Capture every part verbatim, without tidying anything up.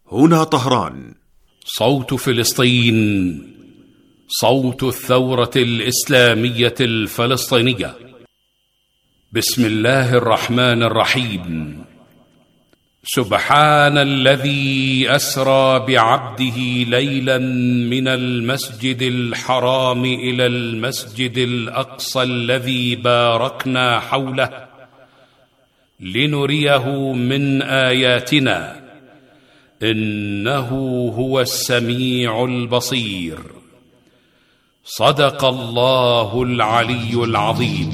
هنا طهران. صوت فلسطين، صوت الثورة الإسلامية الفلسطينية. بسم الله الرحمن الرحيم. سبحان الذي أسرى بعبده ليلا من المسجد الحرام إلى المسجد الأقصى الذي باركنا حوله لنريه من آياتنا إنه هو السميع البصير. صدق الله العلي العظيم.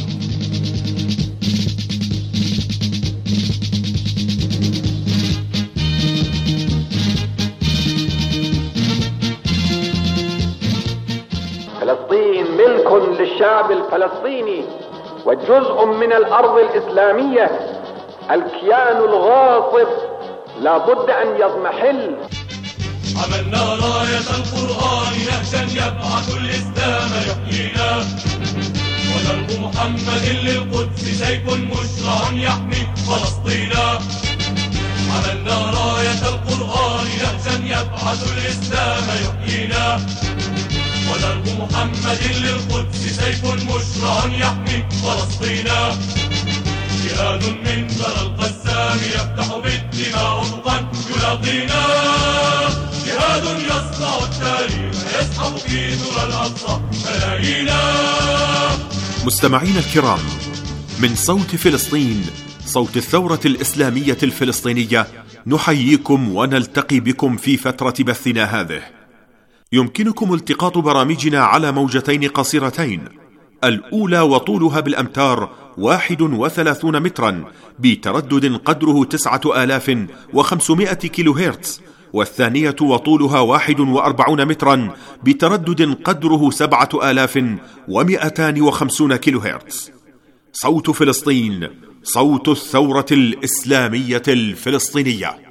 فلسطين ملك للشعب الفلسطيني وجزء من الأرض الإسلامية. الكيان الغاصب لا بد أن يضمحل. عملنا راية القرآن نهجا يبعث الإسلام يحيينا، ودرب محمد للقدس سيف مشرع يحمي فلسطينا. عملنا راية القرآن نهجا يبعث الإسلام يحيينا، ودرب محمد للقدس سيف مشرع يحمي فلسطينا. جهاد من ذرى القسام يفتح بالدماء أفقا يلاقينا، جهاد يصنع التاريخ يسحب في ذرى الأقصى ملايينا. مستمعين الكرام، من صوت فلسطين، صوت الثورة الإسلامية الفلسطينية، نحييكم ونلتقي بكم في فترة بثنا هذه. يمكنكم التقاط برامجنا على موجتين قصيرتين، الأولى وطولها بالأمتار واحد وثلاثون مترا بتردد قدره تسعة آلاف وخمسمائة كيلو هرتز، والثانية وطولها واحد وأربعون مترا بتردد قدره سبعة آلاف ومئتان وخمسون كيلو هرتز. صوت فلسطين، صوت الثورة الإسلامية الفلسطينية.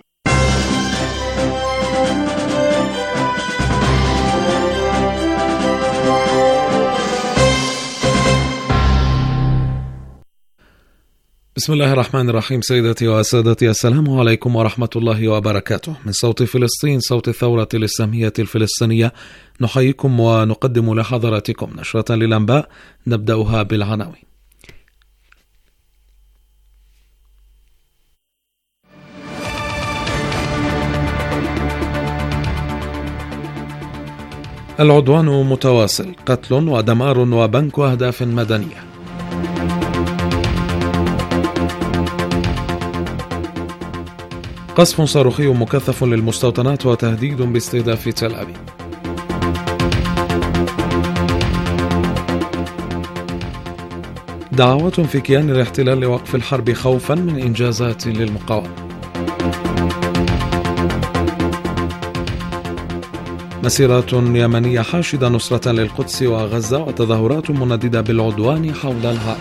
بسم الله الرحمن الرحيم. سيدتي وسادتي، السلام عليكم ورحمة الله وبركاته. من صوت فلسطين، صوت الثورة الإسلامية الفلسطينية، نحييكم ونقدم لحضراتكم نشرة للأنباء نبدأها بالعناوين. العدوان متواصل، قتل ودمار وبنك أهداف مدنية. قصف صاروخي مكثف للمستوطنات وتهديد باستهداف تل أبيب. دعوات في كيان الاحتلال لوقف الحرب خوفا من إنجازات للمقاومة. مسيرات يمنية حاشدة نصرة للقدس وغزة، وتظاهرات منددة بالعدوان حول الهرم.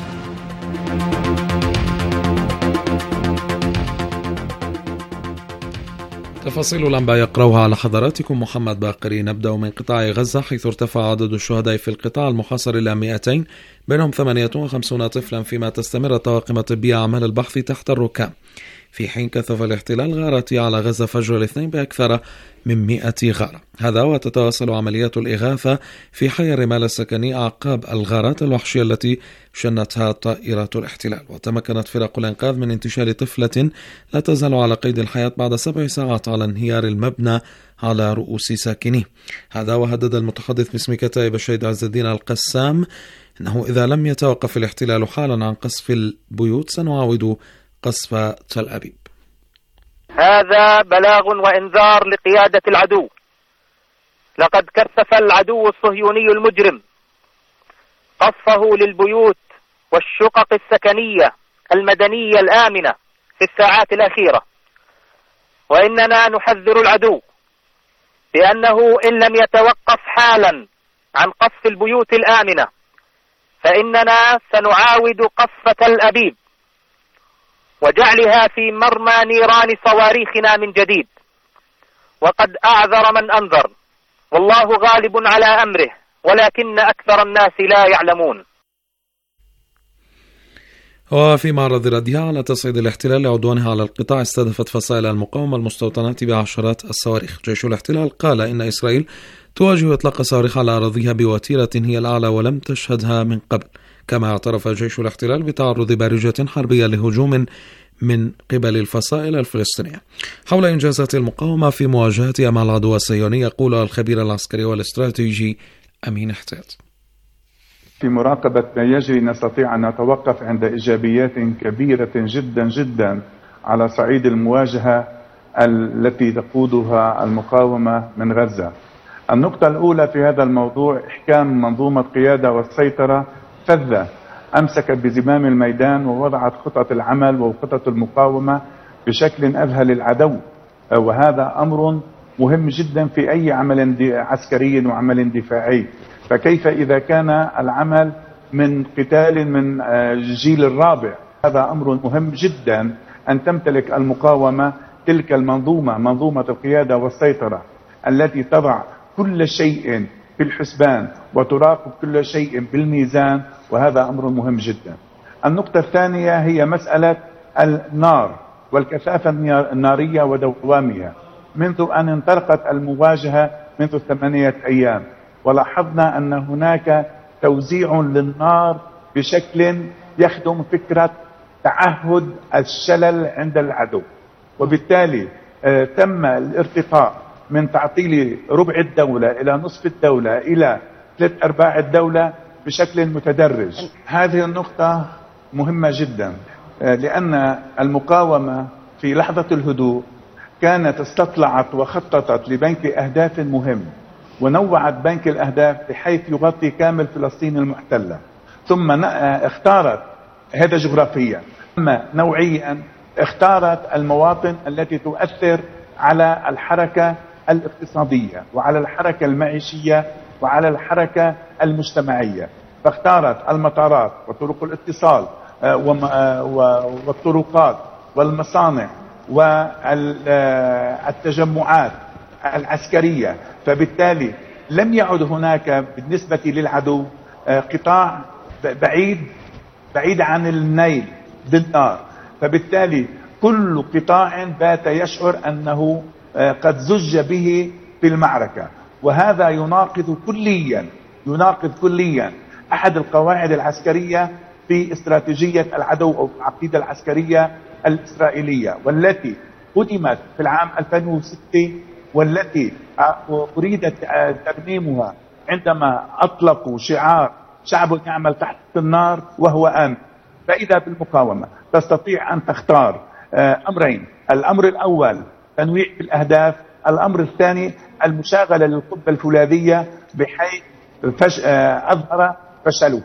تفاصيل الأنباء يقرأها على حضراتكم محمد باقري. نبدأ من قطاع غزة، حيث ارتفع عدد الشهداء في القطاع المحاصر إلى مئتين، بينهم ثمانية وخمسين طفلا، فيما تستمر الطواقم الطبية أعمال البحث تحت الركام، في حين كثف الاحتلال غارته على غزة فجر الاثنين بأكثر من مئة غارة. هذا وتتواصل عمليات الإغاثة في حي الرمال السكني أعقاب الغارات الوحشية التي شنتها طائرات الاحتلال. وتمكنت فرق الإنقاذ من انتشال طفلة لا تزال على قيد الحياة بعد سبع ساعات على انهيار المبنى على رؤوس ساكنيه. هذا وهدد المتحدث باسم كتائب الشهيد عز الدين القسام أنه إذا لم يتوقف الاحتلال حالا عن قصف البيوت سنعاود قصف تل أبيب. هذا بلاغ وإنذار لقيادة العدو. لقد كثف العدو الصهيوني المجرم قصفه للبيوت والشقق السكنية المدنية الآمنة في الساعات الأخيرة، وإننا نحذر العدو بأنه إن لم يتوقف حالا عن قصف البيوت الآمنة فإننا سنعاود قصف تل أبيب وجعلها في مرمى نيران صواريخنا من جديد. وقد أعذر من أنذر، والله غالب على أمره ولكن أكثر الناس لا يعلمون. وفي معرض ردها على تصعيد الاحتلال لعدوانها على القطاع، استهدفت فصائل المقاومة المستوطنات بعشرات الصواريخ. جيش الاحتلال قال إن إسرائيل تواجه إطلاق صواريخ على أراضيها بوتيرة هي الأعلى ولم تشهدها من قبل. كما اعترف جيش الاحتلال بتعرض بارجة حربية لهجوم من قبل الفصائل الفلسطينية. حول إنجازات المقاومة في مواجهتها مع العدو الصهيوني يقول الخبير العسكري والاستراتيجي أمين احتياط: في مراقبة ما يجري نستطيع أن نتوقف عند إيجابيات كبيرة جدا جدا على صعيد المواجهة التي تقودها المقاومة من غزة. النقطة الأولى في هذا الموضوع إحكام منظومة قيادة والسيطرة فذة أمسكت بزمام الميدان ووضعت خطط العمل وخطط المقاومة بشكل أذهل للعدو، وهذا أمر مهم جدا في أي عمل عسكري وعمل دفاعي. فكيف إذا كان العمل من قتال من الجيل الرابع؟ هذا أمر مهم جدا أن تمتلك المقاومة تلك المنظومة، منظومة القيادة والسيطرة التي تضع كل شيء في الحسبان وتراقب كل شيء بالميزان، وهذا أمر مهم جدا. النقطة الثانية هي مسألة النار والكثافة النارية ودوامها. منذ أن انطلقت المواجهة منذ ثمانية أيام ولاحظنا أن هناك توزيع للنار بشكل يخدم فكرة تعهد الشلل عند العدو، وبالتالي آه تم الارتقاء من تعطيل ربع الدولة إلى نصف الدولة إلى ثلاث أرباع الدولة بشكل متدرج. هذه النقطة مهمة جدا آه لأن المقاومة في لحظة الهدوء كانت استطلعت وخططت لبنك أهداف مهم، ونوعت بنك الأهداف بحيث يغطي كامل فلسطين المحتلة، ثم اختارت هذا جغرافيا، أما نوعيا اختارت المواطن التي تؤثر على الحركة الاقتصادية وعلى الحركة المعيشية وعلى الحركة المجتمعية، فاختارت المطارات وطرق الاتصال والطرقات والمصانع والتجمعات العسكرية. فبالتالي لم يعد هناك بالنسبة للعدو قطاع بعيد بعيد عن النيل بالنار، فبالتالي كل قطاع بات يشعر أنه قد زج به في المعركة، وهذا يناقض كليا يناقض كليا أحد القواعد العسكرية في استراتيجية العدو أو العقيدة العسكرية الإسرائيلية، والتي قدمت في العام ألفين وستة والتي أريدت ترميمها عندما أطلقوا شعار شعب يعمل تحت النار وهو آمن. فإذا بالمقاومة تستطيع أن تختار أمرين: الأمر الأول تنويع في الأهداف، الأمر الثاني المشاغلة للقبة الفولاذية بحيث فش... أظهر فشله.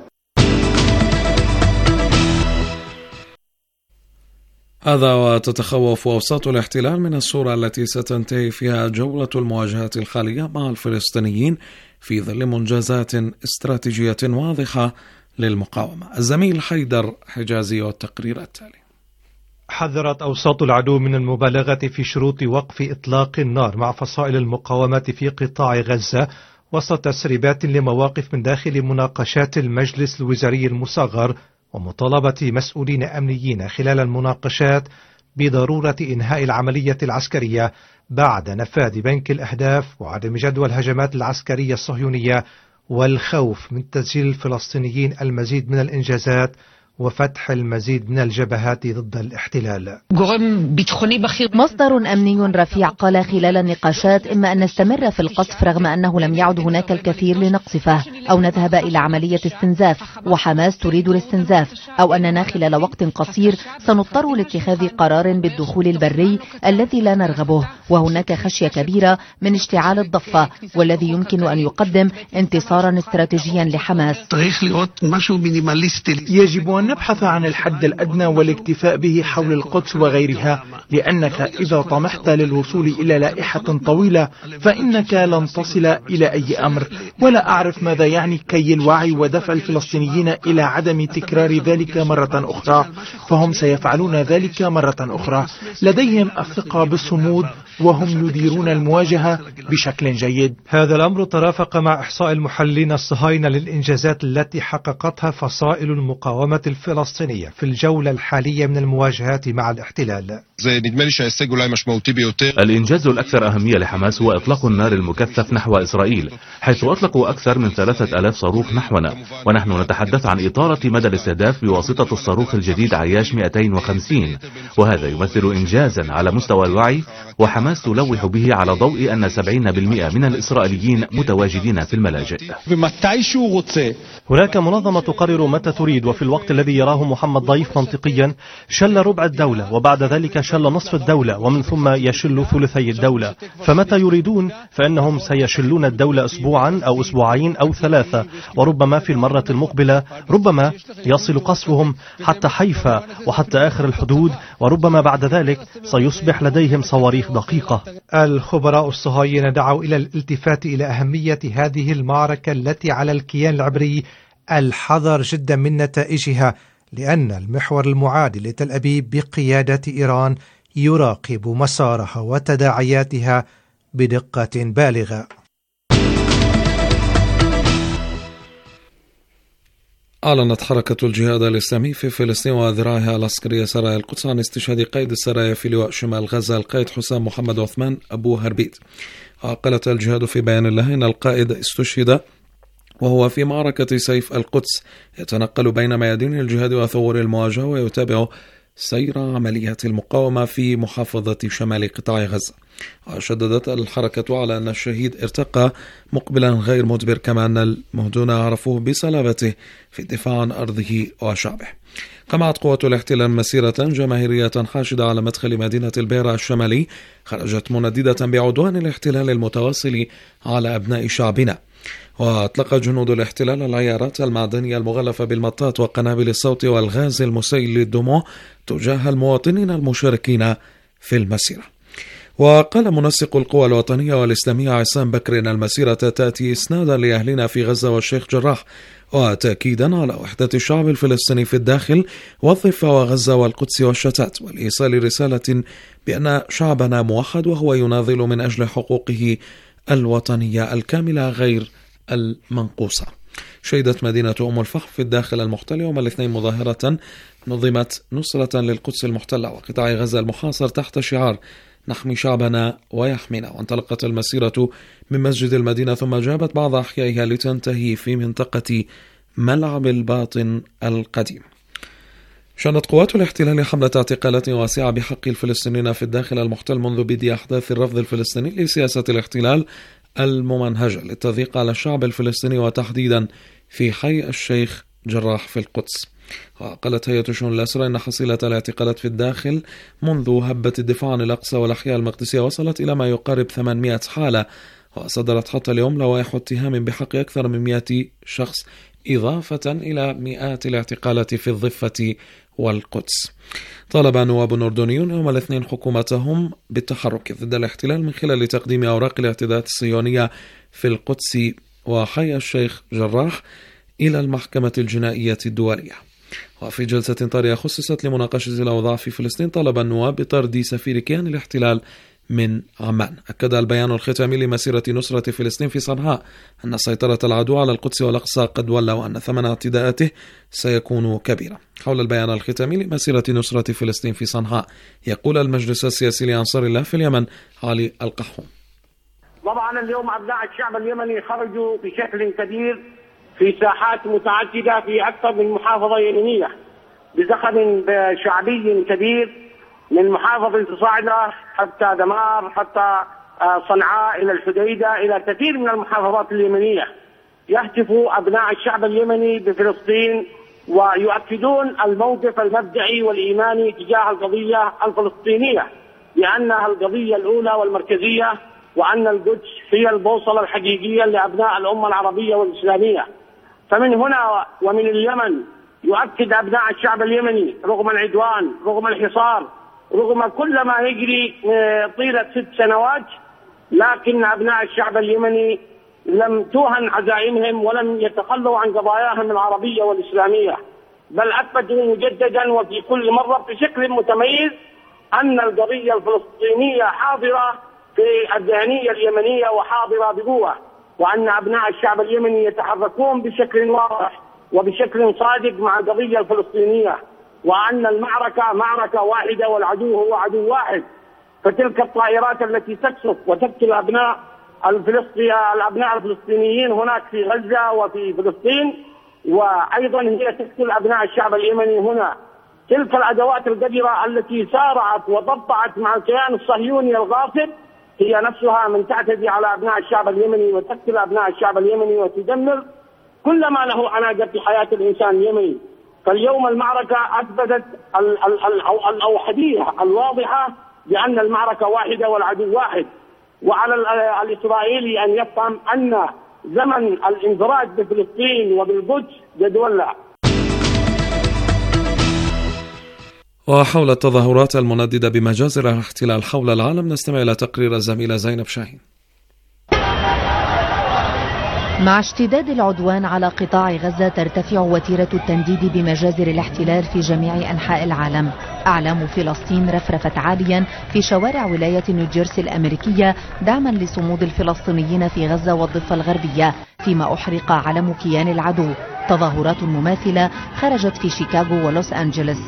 هذا وتتخوف أوساط الاحتلال من الصورة التي ستنتهي فيها جولة المواجهات الحالية مع الفلسطينيين في ظل منجزات استراتيجية واضحة للمقاومة. الزميل حيدر حجازي والتقرير التالي. حذرت أوساط العدو من المبالغة في شروط وقف إطلاق النار مع فصائل المقاومة في قطاع غزة وسط تسريبات لمواقف من داخل مناقشات المجلس الوزاري المصغر ومطالبة مسؤولين أمنيين خلال المناقشات بضرورة إنهاء العملية العسكرية بعد نفاذ بنك الأهداف وعدم جدوى الهجمات العسكرية الصهيونية والخوف من تسجيل الفلسطينيين المزيد من الإنجازات وفتح المزيد من الجبهات ضد الاحتلال. مصدر أمني رفيع قال خلال النقاشات: إما أن نستمر في القصف رغم أنه لم يعد هناك الكثير لنقصفه، أو نذهب إلى عملية استنزاف وحماس تريد الاستنزاف، أو أننا خلال وقت قصير سنضطر لاتخاذ قرار بالدخول البري الذي لا نرغبه، وهناك خشية كبيرة من اشتعال الضفة والذي يمكن أن يقدم انتصارا استراتيجيا لحماس. يجب أن نبحث عن الحد الأدنى والاكتفاء به حول القدس وغيرها، لأنك إذا طمحت للوصول إلى لائحة طويلة فإنك لن تصل إلى أي أمر، ولا أعرف ماذا يعني كي الوعي ودفع الفلسطينيين إلى عدم تكرار ذلك مرة أخرى، فهم سيفعلون ذلك مرة أخرى. لديهم الثقة بالصمود وهم يديرون المواجهة بشكل جيد. هذا الأمر ترافق مع إحصاء المحللين الصهاينة للإنجازات التي حققتها فصائل المقاومة الفلسطينية في الجولة الحالية من المواجهات مع الاحتلال. الإنجاز الأكثر أهمية لحماس هو إطلاق النار المكثف نحو إسرائيل، حيث أطلقوا أكثر من ثلاثة آلاف صاروخ نحونا، ونحن نتحدث عن إطالة مدى الاستهداف بواسطة الصاروخ الجديد عياش مئتين وخمسين، وهذا يمثل إنجازا على مستوى الوعي، وحماس تلوح به على ضوء أن سبعين بالمئة من الإسرائيليين متواجدين في الملاجئ. هناك منظمة تقرر متى تريد، وفي الوقت الذي يراه محمد ضيف منطقيا شل ربع الدولة، وبعد ذلك شل نصف الدولة، ومن ثم يشل ثلثي الدولة. فمتى يريدون فإنهم سيشلون الدولة أسبوعا أو أسبوعين أو ثلاثة، وربما في المرة المقبلة ربما يصل قصفهم حتى حيفا وحتى آخر الحدود، وربما بعد ذلك سيصبح لديهم صواريخ دقيقة. الخبراء الصهاينة دعوا إلى الالتفات إلى أهمية هذه المعركة التي على الكيان العبري الحذر جدا من نتائجها، لأن المحور المعادي لتل أبيب بقيادة إيران يراقب مسارها وتداعياتها بدقة بالغة. أعلنت حركة الجهاد الإسلامي في فلسطين وذراعها العسكرية سرايا القدس عن استشهاد قائد السرايا في لواء شمال غزة القائد حسام محمد عثمان أبو هربيت. قالت الجهاد في بيان له إن القائد استشهد وهو في معركة سيف القدس يتنقل بين ميادين الجهاد وثور المواجهة ويتابع سير عمليات المقاومة في محافظة شمال قطاع غزة. وشددت الحركة على أن الشهيد ارتقى مقبلا غير مدبر، كما أن المهدون عرفوه بصلابته في الدفاع عن أرضه وشعبه. قمعت قوات الاحتلال مسيرة جماهيرية حاشدة على مدخل مدينة البيرة الشمالي، خرجت منددة بعدوان الاحتلال المتواصل على أبناء شعبنا. وأطلق جنود الاحتلال العيارات المعدنية المغلفة بالمطاط وقنابل الصوت والغاز المسيل للدموع تجاه المواطنين المشاركين في المسيرة. وقال منسق القوى الوطنية والإسلامية عصام بكر إن المسيرة تأتي إسنادا لأهلنا في غزة والشيخ جراح، وتأكيدا على وحدة الشعب الفلسطيني في الداخل والضفة وغزة والقدس والشتات، والإيصال رسالة بأن شعبنا موحد وهو يناضل من أجل حقوقه الوطنية الكاملة غير المنقوصة. شهدت مدينة أم الفحم في الداخل المحتل يوم الاثنين مظاهرة نظمت نصرة للقدس المحتلة وقطاع غزة المحاصر تحت شعار نحمي شعبنا ويحمينا. وانطلقت المسيرة من مسجد المدينة ثم جابت بعض أحيائها لتنتهي في منطقة ملعب الباطن القديم. شنت قوات الاحتلال حملة اعتقالات واسعة بحق الفلسطينيين في الداخل المحتل منذ بدء أحداث الرفض الفلسطيني لسياسة الاحتلال الممنهجة للتضييق على الشعب الفلسطيني وتحديدا في حي الشيخ جراح في القدس. وقالت هيئة شؤون الأسرى إن حصيلة الاعتقالات في الداخل منذ هبة الدفاع عن الأقصى والأحياء المقدسية وصلت إلى ما يقارب ثمانمائة حالة، وصدرت حتى اليوم لوائح اتهام بحق أكثر من مئة شخص، إضافة إلى مئات الاعتقالات في الضفة والقدس. طالب نواب أردنيون يوم الاثنين حكومتهم بالتحرك ضد الاحتلال من خلال تقديم أوراق الاعتداءات الصهيونية في القدس وحي الشيخ جراح إلى المحكمة الجنائية الدولية. وفي جلسة طارئة خصصت لمناقشة الأوضاع في فلسطين طلب النواب بطرد سفير كيان الاحتلال من عمان. أكد البيان الختامي لمسيرة نصرة فلسطين في صنعاء أن سيطرة العدو على القدس والأقصى قد ولى، وأن ثمن اعتداءاته سيكون كبيرا. حول البيان الختامي لمسيرة نصرة فلسطين في صنعاء يقول المجلس السياسي لأنصار الله في اليمن علي القحوم. طبعا اليوم أبناء الشعب اليمني خرجوا بشكل كبير في ساحات متعددة في أكثر من محافظة يمنية بزخم شعبي كبير، من محافظة صاعدة حتى دمار حتى صنعاء إلى الحديدة إلى كثير من المحافظات اليمنية. يهتف أبناء الشعب اليمني بفلسطين ويؤكدون الموقف المبدئي والإيماني تجاه القضية الفلسطينية بأنها القضية الأولى والمركزية، وأن القدس هي البوصلة الحقيقية لأبناء الأمة العربية والإسلامية. فمن هنا ومن اليمن يؤكد أبناء الشعب اليمني رغم العدوان، رغم الحصار، رغم كل ما يجري طيلة ست سنوات، لكن أبناء الشعب اليمني لم توهن عزائمهم ولم يتخلوا عن قضاياهم العربية والإسلامية، بل أثبتوا مجددا وفي كل مرة بشكل متميز أن القضية الفلسطينية حاضرة في الذهنية اليمنية وحاضرة بقوة، وأن أبناء الشعب اليمني يتحركون بشكل واضح وبشكل صادق مع القضية الفلسطينية، وأن المعركة معركة واحدة والعدو هو عدو واحد. فتلك الطائرات التي تقصف وتقتل أبناء الفلسطينيين الأبناء الفلسطينيين هناك في غزة وفي فلسطين، وأيضا هي تقتل أبناء الشعب اليمني هنا. تلك الأدوات القذرة التي سارعت وضبطت مع الكيان الصهيوني الغاصب هي نفسها من تعتدي على أبناء الشعب اليمني وتقتل أبناء الشعب اليمني وتدمر كل ما له علاقة بحياة الإنسان اليمني. فاليوم المعركة أثبتت الأوحدية الواضحة بأن المعركة واحدة والعدو واحد، وعلى الإسرائيلي أن يفهم أن زمن الانفراد بفلسطين وبالقدس قد ولع. وحول التظاهرات المنددة بمجازر الاحتلال حول العالم نستمع إلى تقرير الزميلة زينب شاهين. مع اشتداد العدوان على قطاع غزة ترتفع وتيرة التنديد بمجازر الاحتلال في جميع أنحاء العالم. أعلام فلسطين رفرفت عاليا في شوارع ولاية نيوجيرسي الأمريكية دعما لصمود الفلسطينيين في غزة والضفة الغربية، فيما أحرق علم كيان العدو. تظاهرات مماثلة خرجت في شيكاغو ولوس أنجلوس.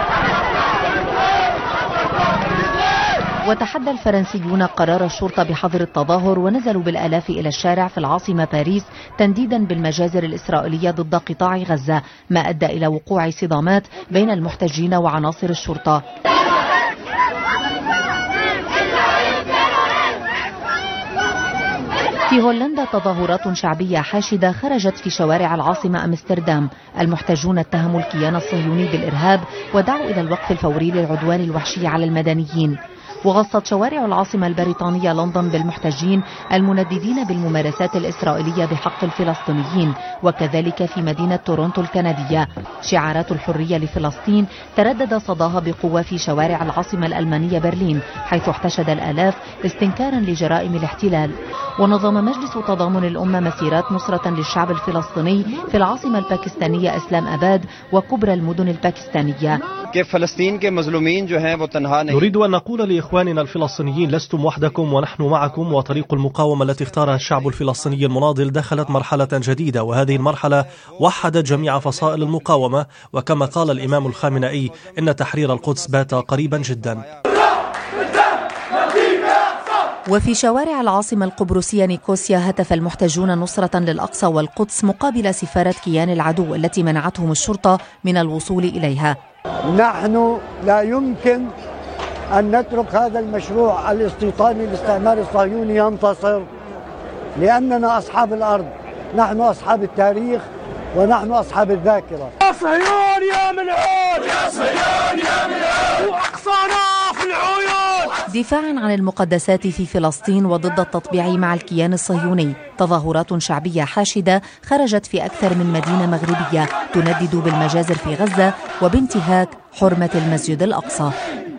وتحدى الفرنسيون قرار الشرطة بحظر التظاهر ونزلوا بالآلاف إلى الشارع في العاصمة باريس تنديدا بالمجازر الإسرائيلية ضد قطاع غزة، ما أدى إلى وقوع صدامات بين المحتجين وعناصر الشرطة. في هولندا تظاهرات شعبية حاشدة خرجت في شوارع العاصمة أمستردام. المحتجون اتهموا الكيان الصهيوني بالإرهاب ودعوا إلى الوقف الفوري للعدوان الوحشي على المدنيين. وغصت شوارع العاصمة البريطانية لندن بالمحتجين المنددين بالممارسات الإسرائيلية بحق الفلسطينيين، وكذلك في مدينة تورونتو الكندية. شعارات الحرية لفلسطين تردد صداها بقوة في شوارع العاصمة الألمانية برلين، حيث احتشد الآلاف استنكارا لجرائم الاحتلال. ونظم مجلس تضامن الأمة مسيرات نصرة للشعب الفلسطيني في العاصمة الباكستانية إسلام أباد وكبرى المدن الباكستانية. كيف فلسطين के मजलूमीन जो हैं वो तन्हा नहीं. نريد أن نقول لإخواننا الفلسطينيين لستم وحدكم ونحن معكم، وطريق المقاومة التي اختارها الشعب الفلسطيني المناضل دخلت مرحلة جديدة، وهذه المرحلة وحدت جميع فصائل المقاومة، وكما قال الإمام الخامنئي إن تحرير القدس بات قريبا جدا. وفي شوارع العاصمة القبرصية نيكوسيا هتف المحتجون نصرة للأقصى والقدس مقابل سفارة كيان العدو التي منعتهم الشرطة من الوصول إليها. نحن لا يمكن أن نترك هذا المشروع الاستيطاني للاستعمار الصهيوني ينتصر، لأننا أصحاب الأرض، نحن أصحاب التاريخ ونحن أصحاب الذاكرة. يا صهيون يا ملعون، يا صهيون يا ملعون، وأقصانا في العيون. دفاعا عن المقدسات في فلسطين وضد التطبيع مع الكيان الصهيوني، تظاهرات شعبية حاشدة خرجت في أكثر من مدينة مغربية تندد بالمجازر في غزة وبانتهاك حرمة المسجد الأقصى.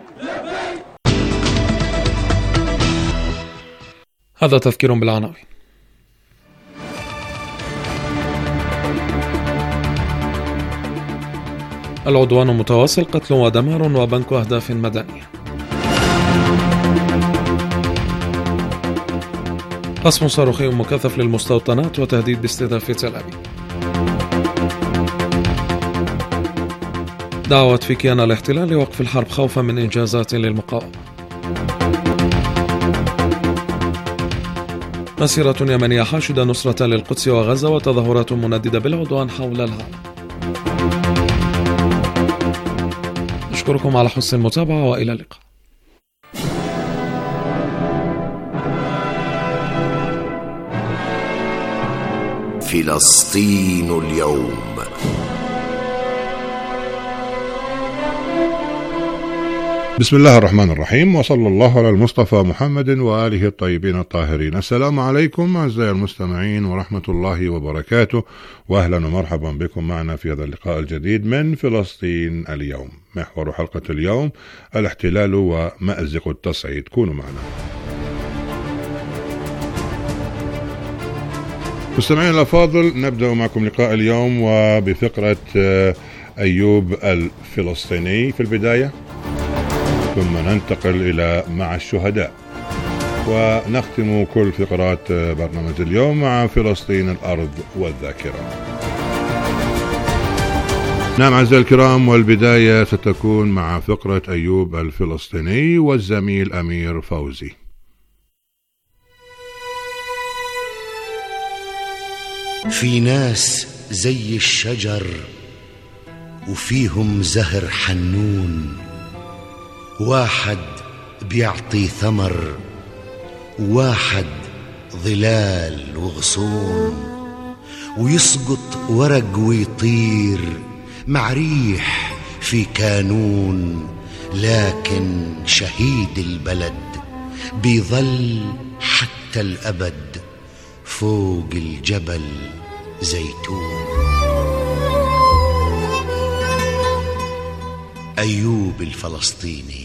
هذا تذكير بالعناوين. العدوان متواصل، قتل ودمار وبنك أهداف مدنية. قصف صاروخي مكثف للمستوطنات وتهديد باستهداف تل أبيب. دعوت في كيان الاحتلال لوقف الحرب خوفا من إنجازات للمقاومة. مسيرة يمنية حاشدة نصرة للقدس وغزة وتظاهرات منددة بالعدوان حول العالم. أشكركم على حسن المتابعة وإلى اللقاء. فلسطين اليوم. بسم الله الرحمن الرحيم، وصلى الله على المصطفى محمد وآله الطيبين الطاهرين. السلام عليكم أعزائي المستمعين ورحمة الله وبركاته، وأهلا ومرحبا بكم معنا في هذا اللقاء الجديد من فلسطين اليوم. محور حلقة اليوم الاحتلال ومأزق التصعيد. كونوا معنا. مستمعين الأفاضل، نبدأ معكم لقاء اليوم وبفقرة أيوب الفلسطيني في البداية، ثم ننتقل إلى مع الشهداء، ونختم كل فقرات برنامج اليوم مع فلسطين الأرض والذاكرة. نعم أعزائي الكرام، والبداية ستكون مع فقرة أيوب الفلسطيني والزميل أمير فوزي. في ناس زي الشجر وفيهم زهر حنون، واحد بيعطي ثمر وواحد ظلال وغصون، ويسقط ورق ويطير مع ريح في كانون، لكن شهيد البلد بيظل حتى الأبد فوق الجبل زيتون. أيوب الفلسطيني.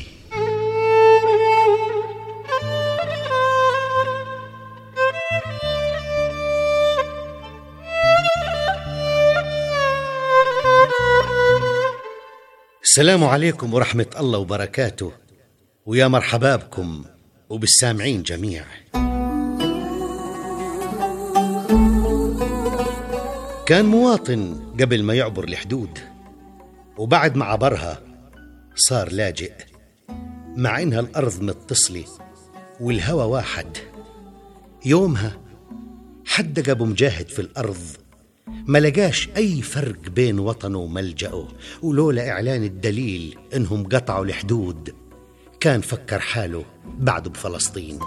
السلام عليكم ورحمة الله وبركاته، ويا مرحبا بكم وبالسامعين جميع. كان مواطن قبل ما يعبر الحدود، وبعد ما عبرها صار لاجئ، مع إنها الأرض متصلة والهوى واحد. يومها حدق أبو مجاهد في الأرض، ما لقاش أي فرق بين وطنه وملجأه، ولولا إعلان الدليل إنهم قطعوا الحدود كان فكر حاله بعده بفلسطين.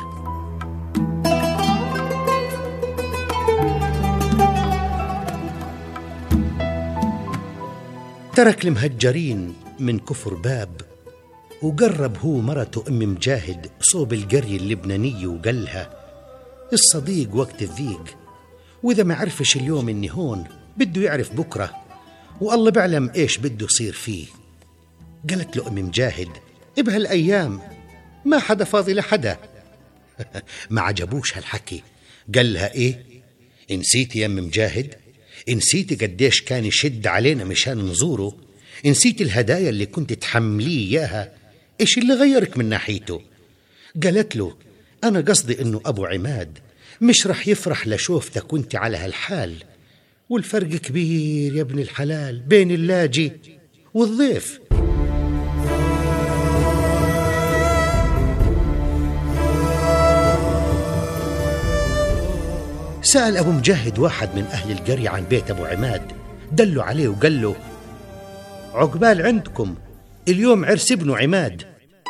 ترك المهجرين من كفر باب، وقرب هو مرته أم مجاهد صوب القرية اللبنانية، وقالها الصديق وقت الضيق، وإذا ما عرفش اليوم إني هون بده يعرف بكرة، والله بعلم إيش بده يصير فيه. قالت له أم مجاهد بهالأيام ما حدا فاضي لحدا. ما عجبوش هالحكي، قال لها إيه نسيتي يا أم مجاهد؟ نسيتي قديش كان يشد علينا مشان نزوره؟ نسيتي الهدايا اللي كنت تحمليه إياها؟ إيش اللي غيرك من ناحيته؟ قالت له أنا قصدي إنه أبو عماد مش رح يفرح لشوفتك وانت على هالحال، والفرق كبير يا ابن الحلال بين اللاجئ والضيف. سأل أبو مجاهد واحد من أهل القرية عن بيت أبو عماد، دلوا عليه وقال له عقبال عندكم، اليوم عرس ابنه عماد.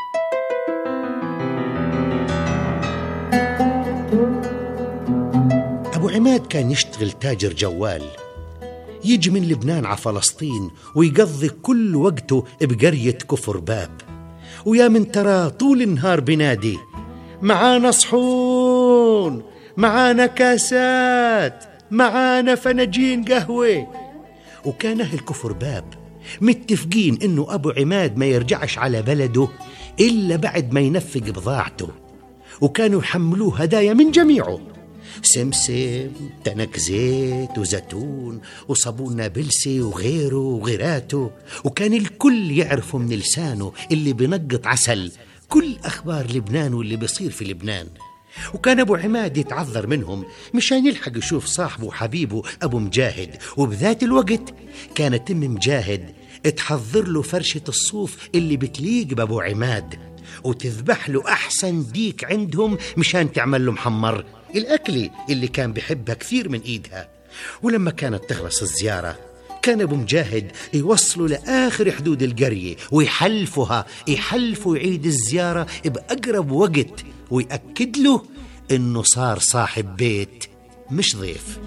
أبو عماد كان يشتغل تاجر جوال، يجي من لبنان على فلسطين ويقضي كل وقته بقرية كفر باب، ويا من ترى طول النهار بنادي معانا صحون، معانا كاسات، معانا فناجين قهوة. وكان أهل كفر باب متفقين إنه أبو عماد ما يرجعش على بلده إلا بعد ما ينفق بضاعته، وكانوا يحملوه هدايا من جميعه، سمسم، تنك زيت وزيتون وصابون نابلسي وغيره وغيراته. وكان الكل يعرفوا من لسانه اللي بنقط عسل كل أخبار لبنان واللي بيصير في لبنان. وكان أبو عماد يتعذر منهم مشان يلحق يشوف صاحبه وحبيبه أبو مجاهد، وبذات الوقت كانت أم مجاهد تحضر له فرشة الصوف اللي بتليق بأبو عماد، وتذبح له أحسن ديك عندهم مشان تعمل له محمر، الأكل اللي كان بيحبها كثير من إيدها. ولما كانت تخلص الزيارة كان أبو مجاهد يوصلوا لآخر حدود القرية ويحلفها يحلفوا يعيد الزيارة بأقرب وقت، ويأكد له إنه صار صاحب بيت مش ضيف.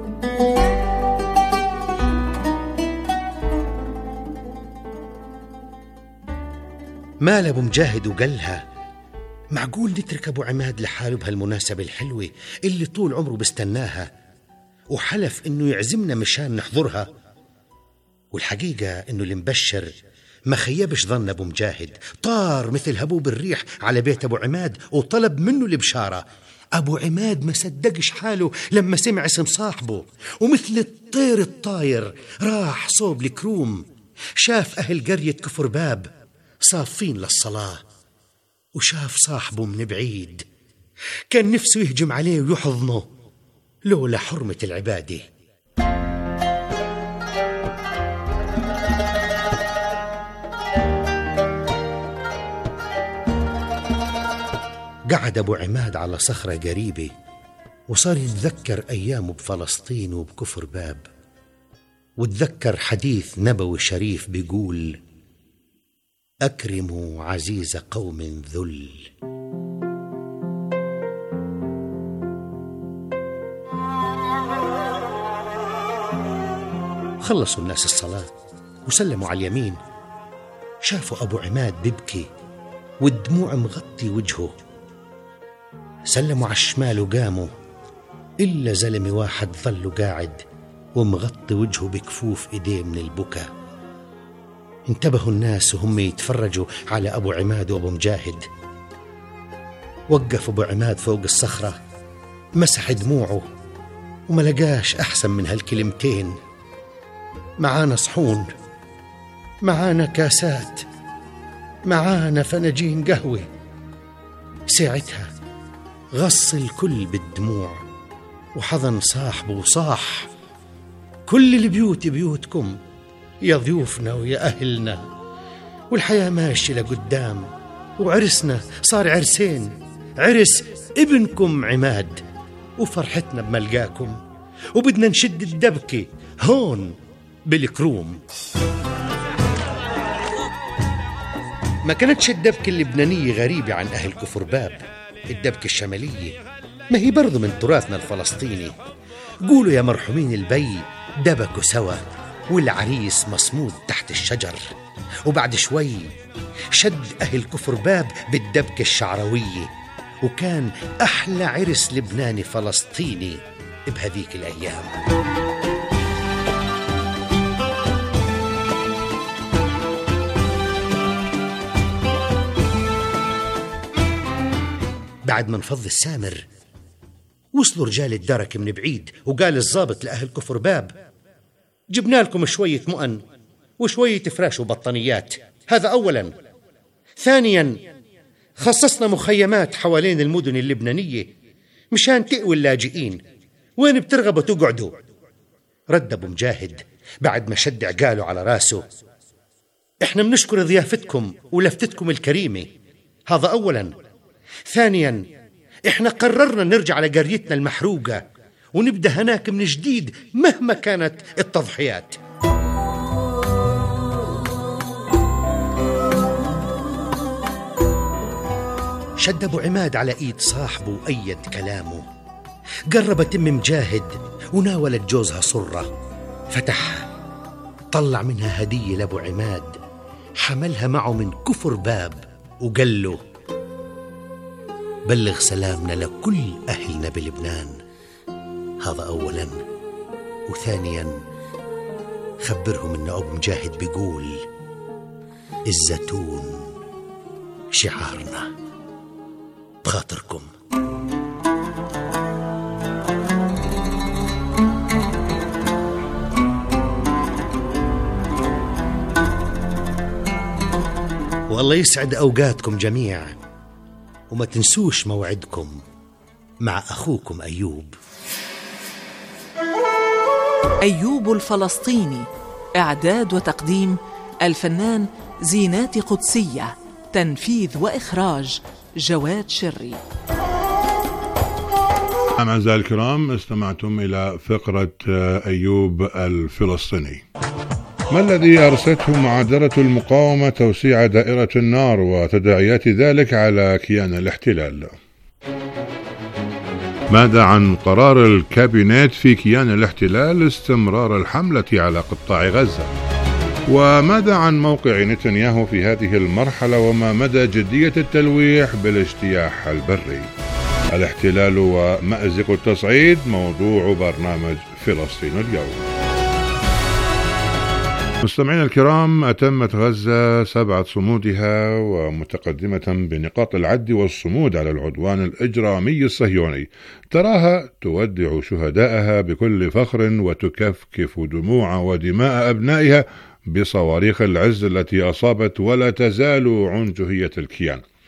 مال أبو مجاهد وقالها معقول نترك أبو عماد لحاله بهالمناسبة الحلوة اللي طول عمره بستناها، وحلف إنه يعزمنا مشان نحضرها. والحقيقة إنه المبشر ما خيبش ظن أبو مجاهد، طار مثل هبوب الريح على بيت أبو عماد وطلب منه البشارة. أبو عماد ما صدقش حاله لما سمع اسم صاحبه، ومثل الطير الطاير راح صوب الكروم، شاف أهل قرية كفر باب صافين للصلاة، وشاف صاحبه من بعيد كان نفسه يهجم عليه ويحضنه لولا حرمة العبادة. قعد أبو عماد على صخرة قريبة وصار يتذكر أيامه بفلسطين وبكفر باب، وتذكر حديث نبوي شريف بيقول: أكرموا عزيز قوم ذل. خلصوا الناس الصلاة وسلموا على اليمين، شافوا أبو عماد بيبكي والدموع مغطي وجهه. سلموا على الشمال وقاموا، إلا زلمة واحد ظل قاعد ومغطي وجهه بكفوف إيديه من البكاء. انتبهوا الناس وهم يتفرجوا على أبو عماد وأبو مجاهد. وقف أبو عماد فوق الصخرة، مسح دموعه وما لقاش أحسن من هالكلمتين: معانا صحون، معانا كاسات، معانا فناجين قهوة. ساعتها غص الكل بالدموع وحضن صاحبه وصاح: كل البيوت بيوتكم يا ضيوفنا ويا أهلنا، والحياة ماشية لقدام، وعرسنا صار عرسين، عرس ابنكم عماد، وفرحتنا بملقاكم، وبدنا نشد الدبكة هون بالكروم. ما كانتش الدبكة اللبنانية غريبة عن أهل كفر باب. الدبكة الشمالية ما هي برضو من تراثنا الفلسطيني. قولوا يا مرحومين البي دبكوا سوا والعريس مصمود تحت الشجر، وبعد شوي شد أهل كفر باب بالدبكة الشعروية، وكان أحلى عرس لبناني فلسطيني بهذيك الأيام. بعد ما انفض السامر وصلوا رجال الدرك من بعيد، وقال الضابط لأهل كفر باب: جبنا لكم شوية مؤن وشوية فراش وبطانيات، هذا أولا. ثانيا خصصنا مخيمات حوالين المدن اللبنانية مشان تقوي اللاجئين، وين بترغبوا تقعدوا؟ رد أبو مجاهد بعد ما شد عقاله على راسه: احنا بنشكر ضيافتكم ولفتتكم الكريمة، هذا أولا. ثانيا احنا قررنا نرجع على قريتنا المحروقة ونبدأ هناك من جديد مهما كانت التضحيات. شد أبو عماد على إيد صاحبه وأيد كلامه. قربت أم مجاهد وناولت جوزها صرة، فتحها طلع منها هدية لأبو عماد، حملها معه من كفر باب وقال له: بلغ سلامنا لكل أهلنا بلبنان، هذا أولا. وثانيا خبرهم أن أبو مجاهد بيقول: الزيتون شعارنا بخاطركم. والله يسعد أوقاتكم جميعا، وما تنسوش موعدكم مع أخوكم أيوب. أيوب الفلسطيني، إعداد وتقديم الفنان زينات قدسية، تنفيذ وإخراج جواد شري. أعزائي الكرام، استمعتم إلى فقرة أيوب الفلسطيني. ما الذي أرسته معادلة المقاومة توسيع دائرة النار وتداعيات ذلك على كيان الاحتلال؟ ماذا عن قرار الكابينت في كيان الاحتلال استمرار الحملة على قطاع غزة؟ وماذا عن موقع نتنياهو في هذه المرحلة وما مدى جدية التلويح بالاجتياح البري؟ الاحتلال ومأزق التصعيد موضوع برنامج فلسطين اليوم. مستمعينا الكرام، أتمت غزة سبعة صمودها ومتقدمة بنقاط العد والصمود على العدوان الإجرامي الصهيوني، تراها تودع شهدائها بكل فخر وتكفكف دموع ودماء أبنائها بصواريخ العز التي أصابت ولا تزال عنجهية الكيان.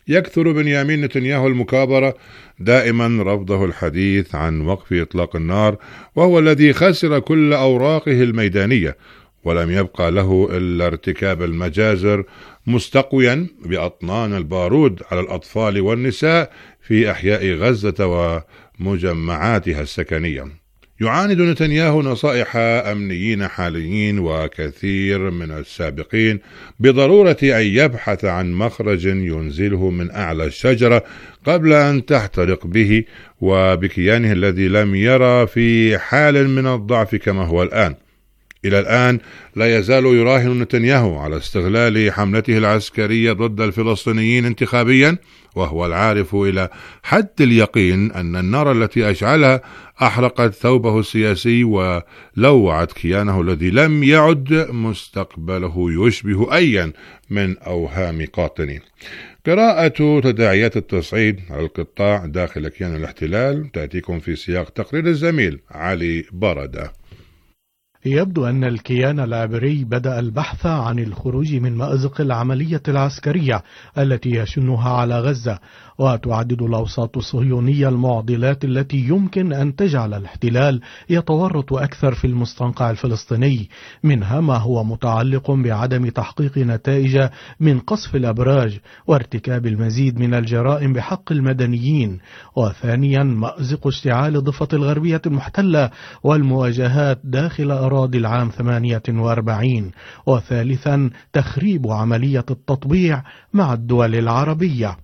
يكثر بنيامين نتنياهو المكابرة، دائما رفضه الحديث عن وقف إطلاق النار، وهو الذي خسر كل أوراقه الميدانية ولم يبقى له إلا ارتكاب المجازر، مستقويا بأطنان البارود على الأطفال والنساء في أحياء غزة ومجمعاتها السكنية. يعاند نتنياهو نصائح أمنيين حاليين وكثير من السابقين بضرورة أن يبحث عن مخرج ينزله من أعلى الشجرة قبل أن تحترق به وبكيانه الذي لم يرى في حال من الضعف كما هو الآن. إلى الآن لا يزال يراهن نتنياهو على استغلال حملته العسكرية ضد الفلسطينيين انتخابيا، وهو العارف إلى حد اليقين أن النار التي أشعلها أحرقت ثوبه السياسي ولوعت كيانه الذي لم يعد مستقبله يشبه أيا من أوهام قاطنين. قراءة تداعيات التصعيد على القطاع داخل كيان الاحتلال تأتيكم في سياق تقرير الزميل علي بردة. يبدو أن الكيان العبري بدأ البحث عن الخروج من مأزق العملية العسكرية التي يشنها على غزة، وتعدد الأوساط الصهيونية المعضلات التي يمكن أن تجعل الاحتلال يتورط أكثر في المستنقع الفلسطيني، منها ما هو متعلق بعدم تحقيق نتائج من قصف الأبراج وارتكاب المزيد من الجرائم بحق المدنيين، وثانيا مأزق اشتعال الضفة الغربية المحتلة والمواجهات داخل أراضي العام ثمانية وأربعين، وثالثا تخريب عملية التطبيع مع الدول العربية.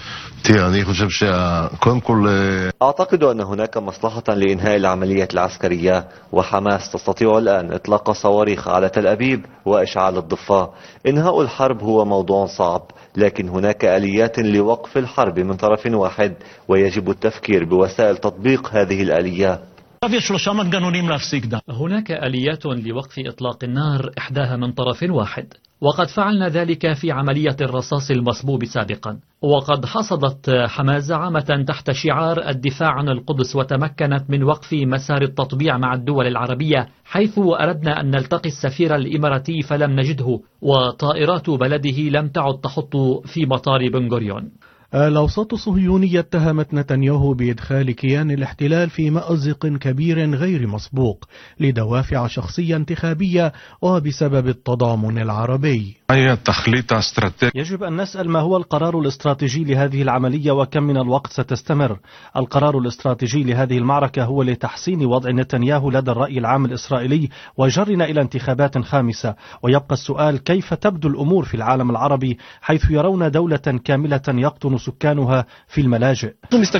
أعتقد أن هناك مصلحة لإنهاء العملية العسكرية، وحماس تستطيع الآن إطلاق صواريخ على تل أبيب وإشعال الضفة. إنهاء الحرب هو موضوع صعب، لكن هناك آليات لوقف الحرب من طرف واحد، ويجب التفكير بوسائل تطبيق هذه الآليات. هناك آليات لوقف إطلاق النار، إحداها من طرف واحد، وقد فعلنا ذلك في عملية الرصاص المصبوب سابقا، وقد حصدت حماس زعامة تحت شعار الدفاع عن القدس، وتمكنت من وقف مسار التطبيع مع الدول العربية، حيث أردنا أن نلتقي السفير الإماراتي فلم نجده، وطائرات بلده لم تعد تحط في مطار بن غوريون. الأوساط الصهيونية اتهمت نتنياهو بإدخال كيان الاحتلال في مأزق كبير غير مسبوق لدوافع شخصية انتخابية وبسبب التضامن العربي. يجب أن نسأل ما هو القرار الاستراتيجي لهذه العملية وكم من الوقت ستستمر. القرار الاستراتيجي لهذه المعركة هو لتحسين وضع نتنياهو لدى الرأي العام الإسرائيلي وجرنا إلى انتخابات خامسة، ويبقى السؤال كيف تبدو الأمور في العالم العربي حيث يرون دولة كاملة يقطن سكانها في الملاجئ.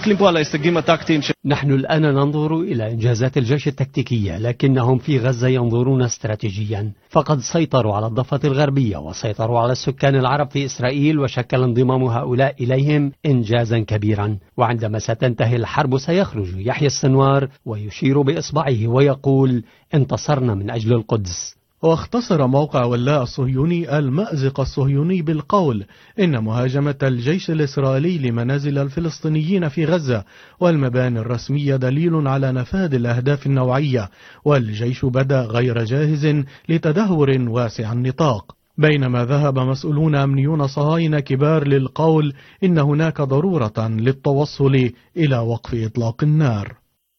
نحن الآن ننظر إلى إنجازات الجيش التكتيكية، لكنهم في غزة ينظرون استراتيجيا، فقد سيطروا على الضفة الغربية وسيطروا على السكان العرب في إسرائيل، وشكل انضمام هؤلاء إليهم إنجازا كبيرا. وعندما ستنتهي الحرب سيخرج يحيى السنوار ويشير بإصبعه ويقول انتصرنا من أجل القدس. واختصر موقع ولاء الصهيوني المأزق الصهيوني بالقول إن مهاجمة الجيش الإسرائيلي لمنازل الفلسطينيين في غزة والمباني الرسمية دليل على نفاذ الأهداف النوعية، والجيش بدا غير جاهز لتدهور واسع النطاق. بينما ذهب مسؤولون أمنيون صهاينة كبار للقول إن هناك ضرورة للتوصل إلى وقف إطلاق النار.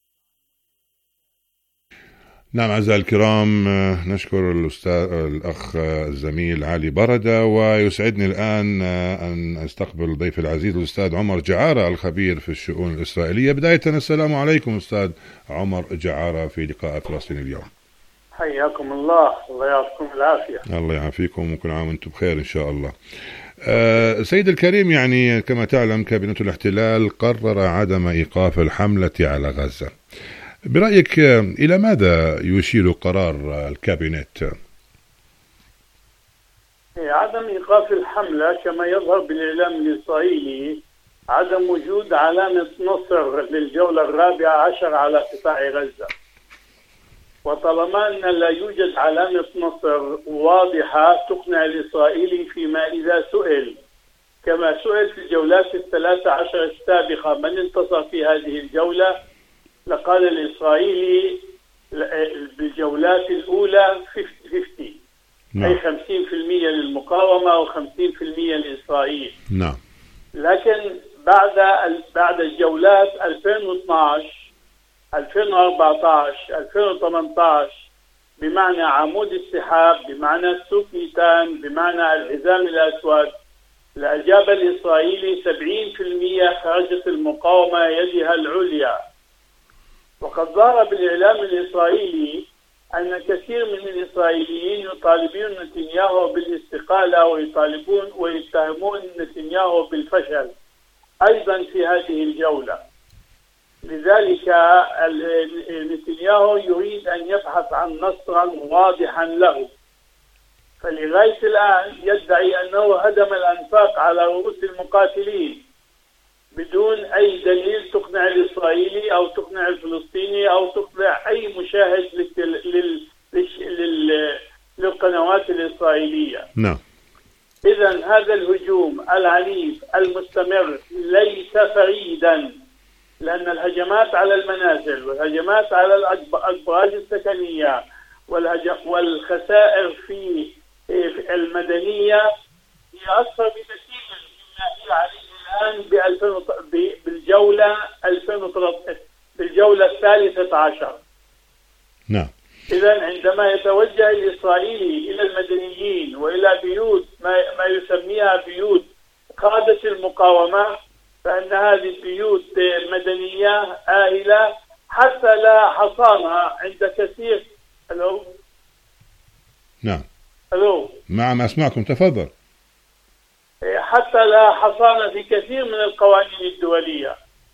نعم أعزائي الكرام، نشكر الأستاذ الأخ الزميل علي بردة، ويسعدني الآن أن أستقبل ضيف العزيز الأستاذ عمر جعارة الخبير في الشؤون الإسرائيلية. بداية السلام عليكم أستاذ عمر جعارة في لقاء فلسطين اليوم. حياكم الله، الله يعطيكم العافية. الله يعافيكم وكل عام وانتم بخير إن شاء الله. أه سيد الكريم، يعني كما تعلم كابينة الاحتلال قرر عدم إيقاف الحملة على غزة. برأيك إلى ماذا يشير قرار الكابينت؟ عدم إيقاف الحملة كما يظهر بالإعلام الإسرائيلي عدم وجود علامة نصر للجولة الرابعة عشر على قطاع غزة، وطالما أن لا يوجد علامة نصر واضحة تقنع الإسرائيلي فيما إذا سئل كما سئل في الجولات الثلاثة عشر السابقة من انتصر في هذه الجولة، لقال الإسرائيلي بالجولات الأولى خمسين خمسين، نعم. أي خمسين بالمئة للمقاومة وخمسين بالمئة لإسرائيل. نعم. لكن بعد بعد الجولات ألفين واثناشر ألفين وأربعة عشر ألفين وثمانية عشر بمعنى عمود السحاب، بمعنى السوكيتان، بمعنى الحزام الأسود، الأجابة الإسرائيلي سبعين بالمئة خرجت المقاومة يدها العليا. وقد ظهر بالإعلام الإسرائيلي أن كثير من الإسرائيليين يطالبون نتنياهو بالاستقالة ويطالبون ويتهمون نتنياهو بالفشل أيضا في هذه الجولة. لذلك نتنياهو يريد أن يبحث عن نصرا واضحا له، فلغاية الآن يدعي أنه هدم الأنفاق على رؤوس المقاتلين بدون أي دليل تقنع الإسرائيلي أو تقنع الفلسطيني أو تقنع أي مشاهد لل... لل... للقنوات الإسرائيلية. نعم. إذن هذا الهجوم العنيف المستمر ليس فريدا، لأن الهجمات على المنازل والهجمات على الأبراج السكنية والخسائر في المدنية هي أكثر بكثير مما هي عليه الآن بالجولة ألفين وثلاثة بالجولة الثالثة عشر. نعم. إذن عندما يتوجه الإسرائيلي إلى المدنيين وإلى بيوت ما ما يسميها بيوت قادة المقاومة، فإن هذه البيوت مدنية آهلة حتى لا حصانة عند كثير. ألو. نعم. ألو. نعم أسمعكم، تفضل. حتى لا حصانة في كثير من القوانين الدولية،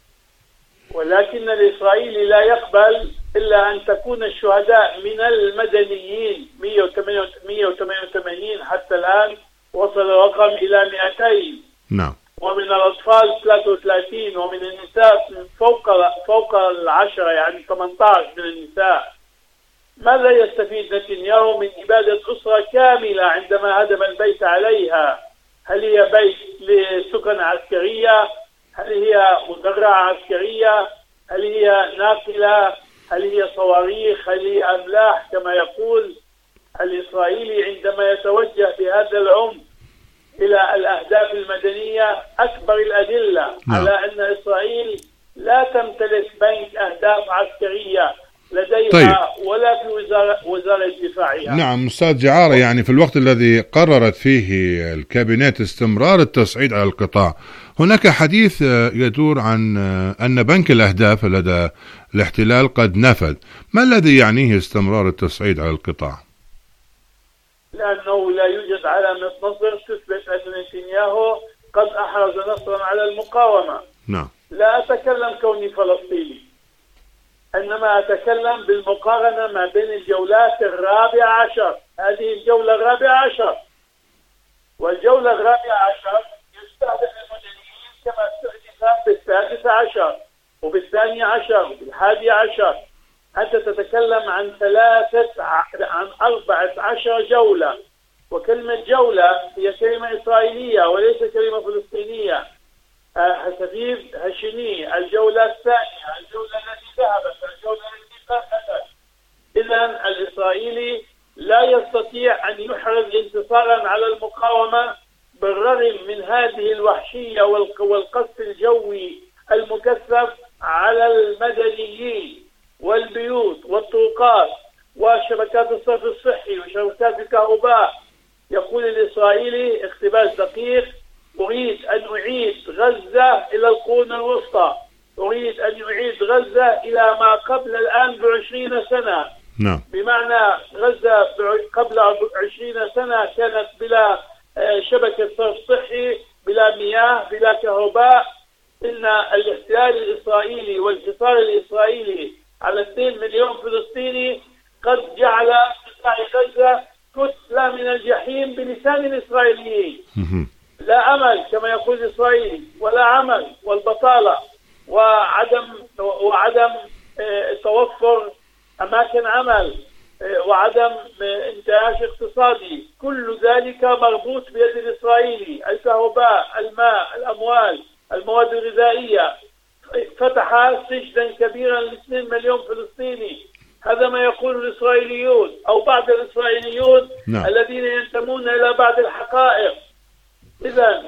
ولكن الإسرائيلي لا يقبل إلا أن تكون الشهداء من المدنيين مئة وثمانية وثمانين حتى الآن وصل الرقم إلى مئتين. نعم. ومن الأطفال ثلاثة وثلاثين، ومن النساء فوق فوق العشرة، يعني ثمانية عشر من النساء. ماذا يستفيد نتنياهو من إبادة أسرة كاملة عندما هدم البيت عليها؟ هل هي بيت لسكن عسكرية؟ هل هي مدرعة عسكرية؟ هل هي ناقلة؟ هل هي صواريخ؟ هل هي أملاح كما يقول الإسرائيلي؟ عندما يتوجه بهذا العمق إلى الأهداف المدنية أكبر الأدلة نعم. على أن إسرائيل لا تمتلك بنك أهداف عسكرية لديها طيب. ولا في وزارة, وزارة دفاعها. نعم أستاذ جعارة، يعني في الوقت الذي قررت فيه الكابينت استمرار التصعيد على القطاع، هناك حديث يدور عن أن بنك الأهداف لدى الاحتلال قد نفذ. ما الذي يعنيه استمرار التصعيد على القطاع؟ لأنه لا يوجد علامة نصر تثبت أن نتنياهو قد أحرز نصرا على المقاومة. نعم. لا أتكلم كوني فلسطيني، إنما أتكلم بالمقارنة ما بين الجولات الرابعة عشر. هذه الجولة الرابعة عشر، والجولة الرابعة عشر يستهدف المدنيين كما استهدف بالسادسة عشر وبالثانية عشر وبالحادية عشر. أنت تتكلم عن ثلاثة عن أربعة عشر جولة، وكلمة جولة هي كلمة إسرائيلية وليس كلمة فلسطينية. حسفيف هشيني الجولة الثانية، الجولة التي ذهبت، الجولة التي فاتت. إذن الإسرائيلي لا يستطيع أن يحرز انتصارا على المقاومة بالرغم من هذه الوحشية والقصف الجوي المكثف على المدنيين والبيوت والطرقات وشبكات الصرف الصحي وشبكات الكهرباء. يقول الإسرائيلي اقتباس دقيق: أريد أن أعيد غزة إلى القرون الوسطى، أريد أن أعيد غزة إلى ما قبل الآن بعشرين سنة. نعم. بمعنى غزة قبل عشرين سنة كانت بلا شبكة صرف صحي، بلا مياه، بلا كهرباء. إن الاحتلال الإسرائيلي والحصار الإسرائيلي على اثنين مليون فلسطيني قد جعل قطاع غزة كتلة من الجحيم بلسان الإسرائيليين. لا أمل كما يقول الإسرائيلي، ولا عمل، والبطالة وعدم وعدم توفر أماكن عمل وعدم انتعاش اقتصادي، كل ذلك مربوط بيد الإسرائيلي. الكهرباء، الماء، الأموال، المواد الغذائية. فتح سجنا كبيرا لاثنين مليون فلسطيني. هذا ما يقول الإسرائيليون أو بعض الإسرائيليون. نعم. الذين ينتمون إلى بعض الحقائق. إذن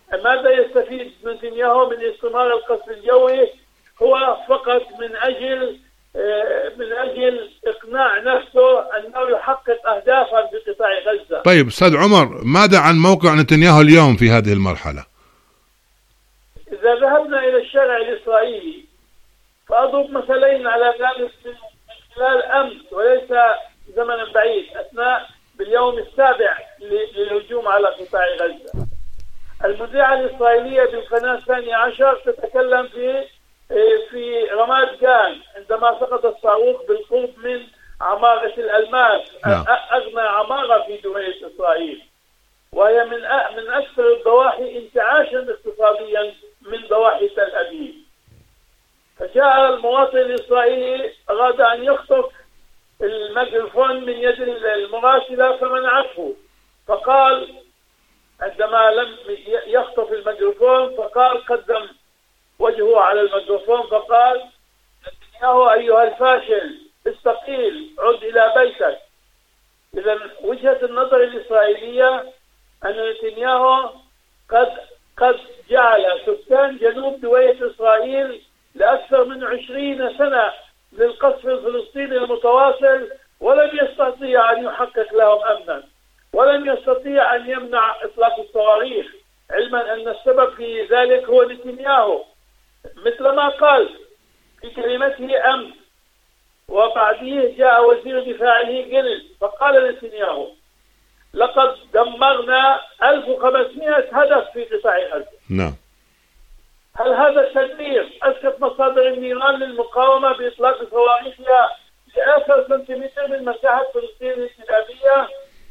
ماذا يستفيد نتنياهو من استمرار القصف الجوي؟ هو فقط من أجل من أجل إقناع نفسه أنه يحقق أهدافا في قطاع غزة. طيب أستاذ عمر، ماذا عن موقع نتنياهو اليوم في هذه المرحلة؟ إذا ذهبنا إلى الشارع الإسرائيلي فأضرب مثلين على ذلك من خلال أمس وليس زمنا بعيد، أثناء باليوم السابع للهجوم على قطاع غزة. المذيعة الإسرائيلية بالقناة الثانية عشر تتكلم في في رماد جان عندما سقط الصاروخ بالقرب من عمارة الألماس، أغنى عمارة في دولة إسرائيل، وهي من من أكثر الضواحي انتعاشا اقتصاديا من ضواحي تل أبيب. فجاء المواطن الإسرائيلي أراد أن يخطف الميكروفون من يد المراسلة فمنعته، فقال عندما لم يخطف الميكروفون فقال قدم وجهه على الميكروفون فقال: نتنياهو أيها الفاشل استقيل، عد إلى بيتك. إذا وجهة النظر الإسرائيلية أن نتنياهو قد قد جعل سكان جنوب دويلة إسرائيل لأكثر من عشرين سنة للقصف الفلسطيني المتواصل، ولم يستطيع أن يحقق لهم أمنا، ولم يستطيع أن يمنع إطلاق الصواريخ، علما أن السبب في ذلك هو نتنياهو، مثل ما قال في كلمته أمس. وبعديه جاء وزير دفاعه جيل فقال نتنياهو: لقد دمرنا ألف وخمسمائة هدف في قطاع غزة. نعم. هل هذا التدمير أسكت مصادر النيران للمقاومة بإطلاق صواريخها لآخر سنتيمتر من مساحة فلسطين الانتدابية؟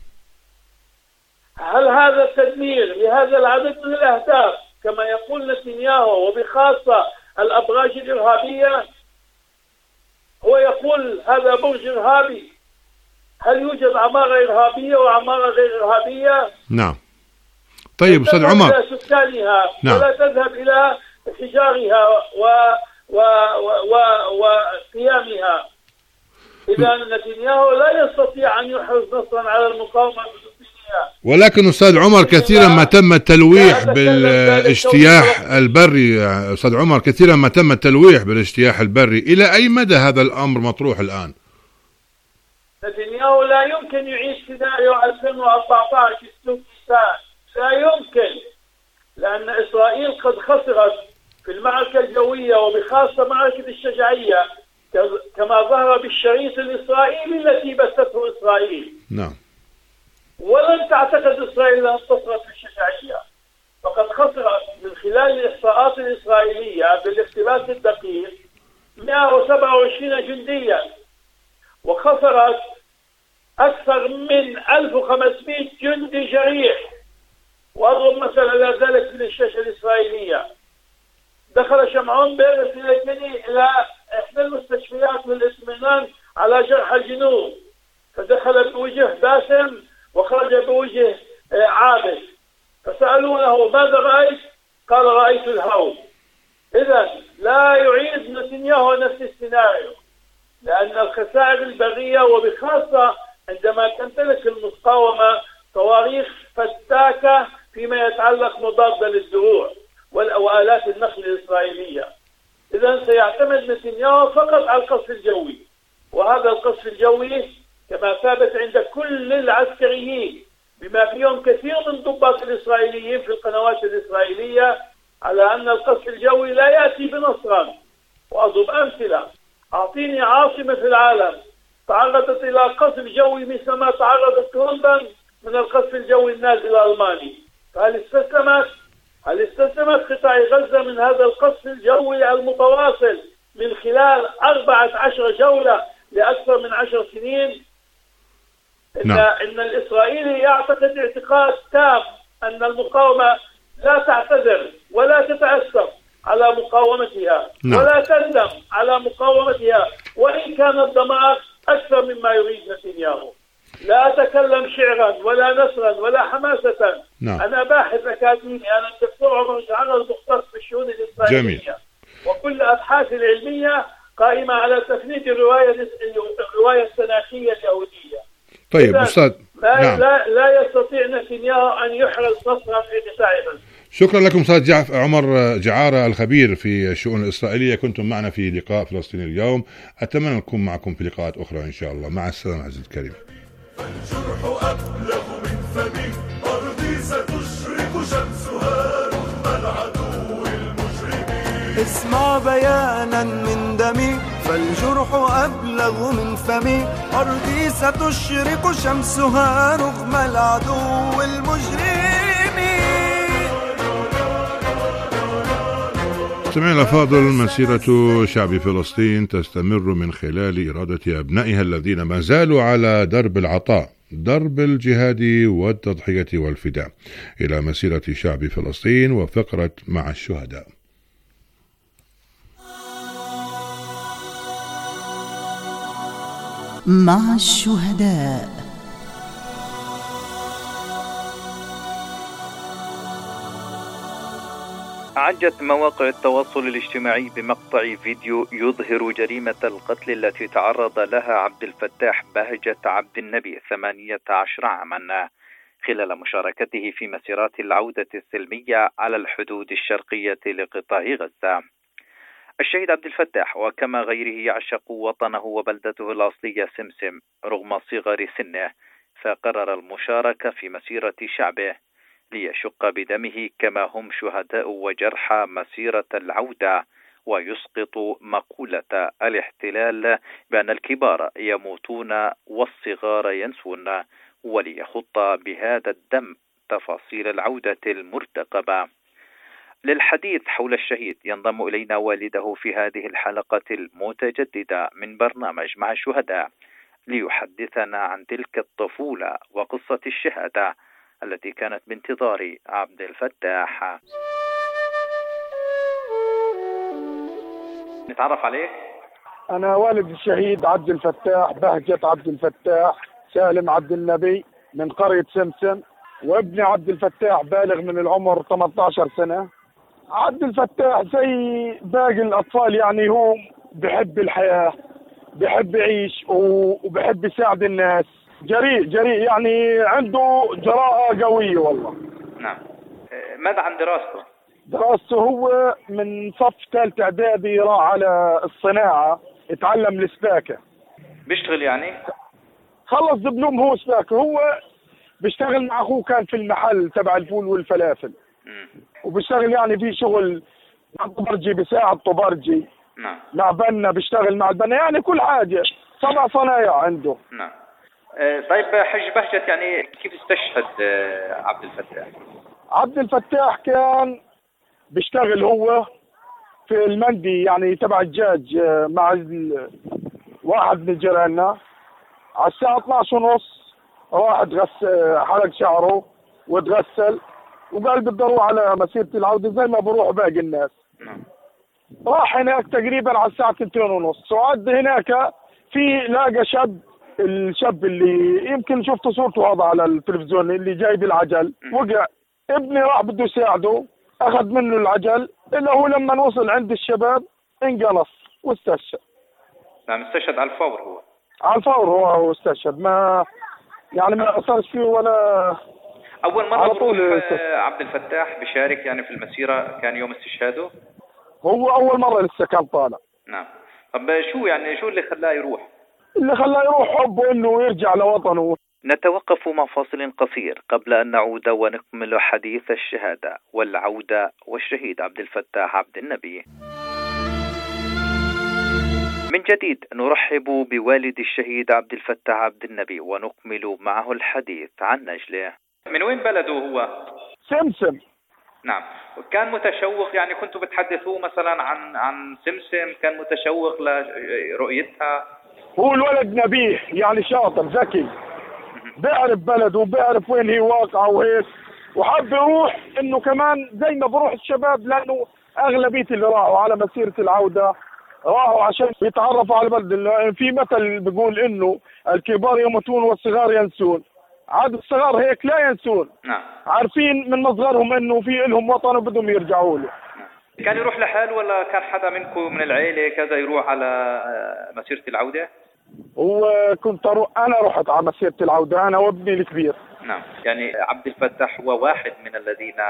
هل هذا التدمير لهذا العدد من الأهداف كما يقول نتنياهو وبخاصة الأبراج الإرهابية؟ هو يقول هذا برج إرهابي. هل يوجد عمارة إرهابية وعمارة غير إرهابية؟ نعم. طيب أستاذ عمر، إلى سكانها نعم. ولا تذهب إلى حجارها و و و وقيامها. إذا نتنياهو لا يستطيع أن يحرز نصرا على المقاومة الفلسطينية. ولكن أستاذ عمر كثيرا ما تم التلويح بالاجتياح البري، أستاذ عمر كثيرا ما تم التلويح بالاجتياح البري، إلى أي مدى هذا الأمر مطروح الآن؟ نتنياهو لا يمكن يعيد سيناريو ألفين وأربعة عشر في لا يمكن، لأن إسرائيل قد خسرت في المعركة الجوية وبخاصة معركة الشجاعية كما ظهر بالشريط الإسرائيلي التي بثته إسرائيل. نعم. ولن تعتقد إسرائيل أن تصرف في الشجاعية، فقد خسرت من خلال الإحصاءات الإسرائيلية بالاقتباس الدقيق مئة وسبعة وعشرين جنديا، وخسرت أكثر من ألف وخمسمائة جندي جريح. وأضرب مثل على ذلك من الشاشة الإسرائيلية: دخل شمعون بيرس إلى إحدى المستشفيات للاطمئنان على جرحى الجنوب، فدخل بوجه باسم وخرج بوجه عابس، فسألونه ماذا رأيت؟ قال رأيت الهول. إذا لا يعيد نتنياهو نفس السيناريو، لأن الخسائر البرية وبخاصة عندما تمتلك المقاومة صواريخ فتاكة فيما يتعلق مضادة للدروع وآلات النقل الإسرائيلية، إذا سيعتمد نتنياهو فقط على القصف الجوي. وهذا القصف الجوي كما ثابت عند كل العسكريين بما فيهم كثير من ضباط الإسرائيليين في القنوات الإسرائيلية على أن القصف الجوي لا يأتي بنصرا. وأضرب أمثلة: أعطيني عاصمة في العالم تعرضت إلى قصف جوي مثلما تعرضت لندن من القصف الجوي النازل الألماني، فهل استسلمت؟ هل استسلمت قطاع غزة من هذا القصف الجوي المتواصل من خلال أربعة عشر جولة لأكثر من عشر سنين؟ إن, نعم. إن الإسرائيلي يعتقد اعتقاد تام أن المقاومة لا تعتذر ولا تتأسف على مقاومتها، نعم. ولا تندم على مقاومتها وإن كان الدمار أكثر مما يريد نتنياهو. لا أتكلم شعرا ولا نثرا ولا حماسة. نعم. أنا باحث أكاديمي، أنا الدكتور عمر شعر المختص في الشؤون الإسرائيلية. جميل. وكل أبحاثي العلمية قائمة على تفنيد الرواية الرواية التناخية اليهودية. طيب أستاذ، لا, نعم. لا لا يستطيع نتنياهو أن يحرز نصرا في قطاع غزة. شكرا لكم أستاذ جعف عمر جعارة الخبير في الشؤون الإسرائيلية، كنتم معنا في لقاء فلسطين اليوم، أتمنى أن نكون معكم في لقاءات أخرى إن شاء الله. مع السلامة عزيزي الكريم. الجرح أبلغ من فمي، أرضي ستشرق شمسها رغم العدو المجرمين. اسمع بيانا من دمي، فالجرح أبلغ من فمي، أرضي ستشرق شمسها رغم العدو المجرمين. مستمعينا الأفاضل، مسيرة شعب فلسطين تستمر من خلال إرادة أبنائها الذين ما زالوا على درب العطاء، درب الجهاد والتضحية والفداء، إلى مسيرة شعب فلسطين وفقرة مع الشهداء. مع الشهداء. عجت مواقع التواصل الاجتماعي بمقطع فيديو يظهر جريمة القتل التي تعرض لها عبد الفتاح بهجة عبد النبي ثمانية عشر عاما خلال مشاركته في مسيرات العودة السلمية على الحدود الشرقية لقطاع غزة. الشهيد عبد الفتاح وكما غيره يعشق وطنه وبلدته الأصلية سمسم رغم صغر سنه، فقرر المشاركة في مسيرة شعبه ليشق بدمه كما هم شهداء وجرحى مسيرة العودة، ويسقط مقولة الاحتلال بأن الكبار يموتون والصغار ينسون، وليخط بهذا الدم تفاصيل العودة المرتقبة. للحديث حول الشهيد ينضم إلينا والده في هذه الحلقة المتجددة من برنامج مع الشهداء ليحدثنا عن تلك الطفولة وقصة الشهادة التي كانت بانتظار عبد الفتاح. نتعرف عليك. أنا والد الشهيد عبد الفتاح بهجة عبد الفتاح سالم عبد النبي من قرية سمسم، وابني عبد الفتاح بالغ من العمر ثمانية عشر سنة. عبد الفتاح زي باقي الأطفال، يعني هو بحب الحياة، بحب يعيش وبحب يساعد الناس، جريء جريء يعني عنده جراءة قوية والله. نعم. ماذا عن دراسته؟ دراسته هو من صف ثالث إعدادي راح على الصناعة اتعلم السباكة. بيشتغل يعني؟ خلص دبلوم هو سباكة، هو بيشتغل مع أخوه كان في المحل تبع الفول والفلافل. م. وبيشتغل يعني في شغل مع طبرجي، بيساعد طبرجي. نعم. مع بنا بيشتغل مع البنا، يعني كل حاجة، سبع صنايع عنده. نعم. طيب حج بهجة، يعني كيف استشهد عبد الفتاح؟ عبد الفتاح كان بيشتغل هو في المندي يعني تبع الدجاج مع واحد من جيراننا. على الساعة اثنعش ونص راح اتغسل، حلق شعره وتغسل وقال بدي اروح على مسيرة العودة زي ما بروح باقي الناس. راح هناك تقريبا على الساعة اثنتين ونص، وعد هناك في لاقى شاب، الشاب اللي يمكن شفت صورته هذا على التلفزيون اللي جايب العجل، وقع. ابني راح بده يساعده، اخذ منه العجل، الا هو لما وصل عند الشباب انقنص واستشهد. نعم، استشهد على الفور. هو على الفور هو واستشهد، ما يعني ما اثرش فيه ولا. اول مرة بروح عبد الفتاح بشارك يعني في المسيرة كان يوم استشهاده؟ هو اول مرة لسه كان طالع. نعم. طب شو يعني شو اللي خلاه يروح؟ اللي خلاه يروح حبه انه يرجع لوطنه. نتوقف مع فاصل قصير قبل أن نعود ونكمل حديث الشهادة والعودة والشهيد عبد الفتاح عبد النبي. من جديد نرحب بوالد الشهيد عبد الفتاح عبد النبي ونكمل معه الحديث عن نجله. من وين بلده هو؟ سمسم. نعم. كان متشوق، يعني كنتوا بتحدثوه مثلا عن عن سمسم، كان متشوق لرؤيتها؟ هو الولد نبيه، يعني شاطر ذكي، بيعرف بلده وبيعرف وين هي واقعة وهيك، وحاب يروح انه كمان زي ما بروح الشباب، لانه اغلبية اللي راحوا على مسيرة العودة راحوا عشان يتعرفوا على البلد. في مثل بيقول انه الكبار يموتون والصغار ينسون، عاد الصغار هيك لا ينسون. نعم. عارفين من مصغرهم انه في لهم وطن وبدهم يرجعوا له. كان يروح لحاله ولا كان حدا منكم من العيلة كذا يروح على مسيرة العودة؟ وكنت أروح، أنا رحت على مسيرة العودة أنا وابني الكبير. نعم. يعني عبد الفتاح هو واحد من الذين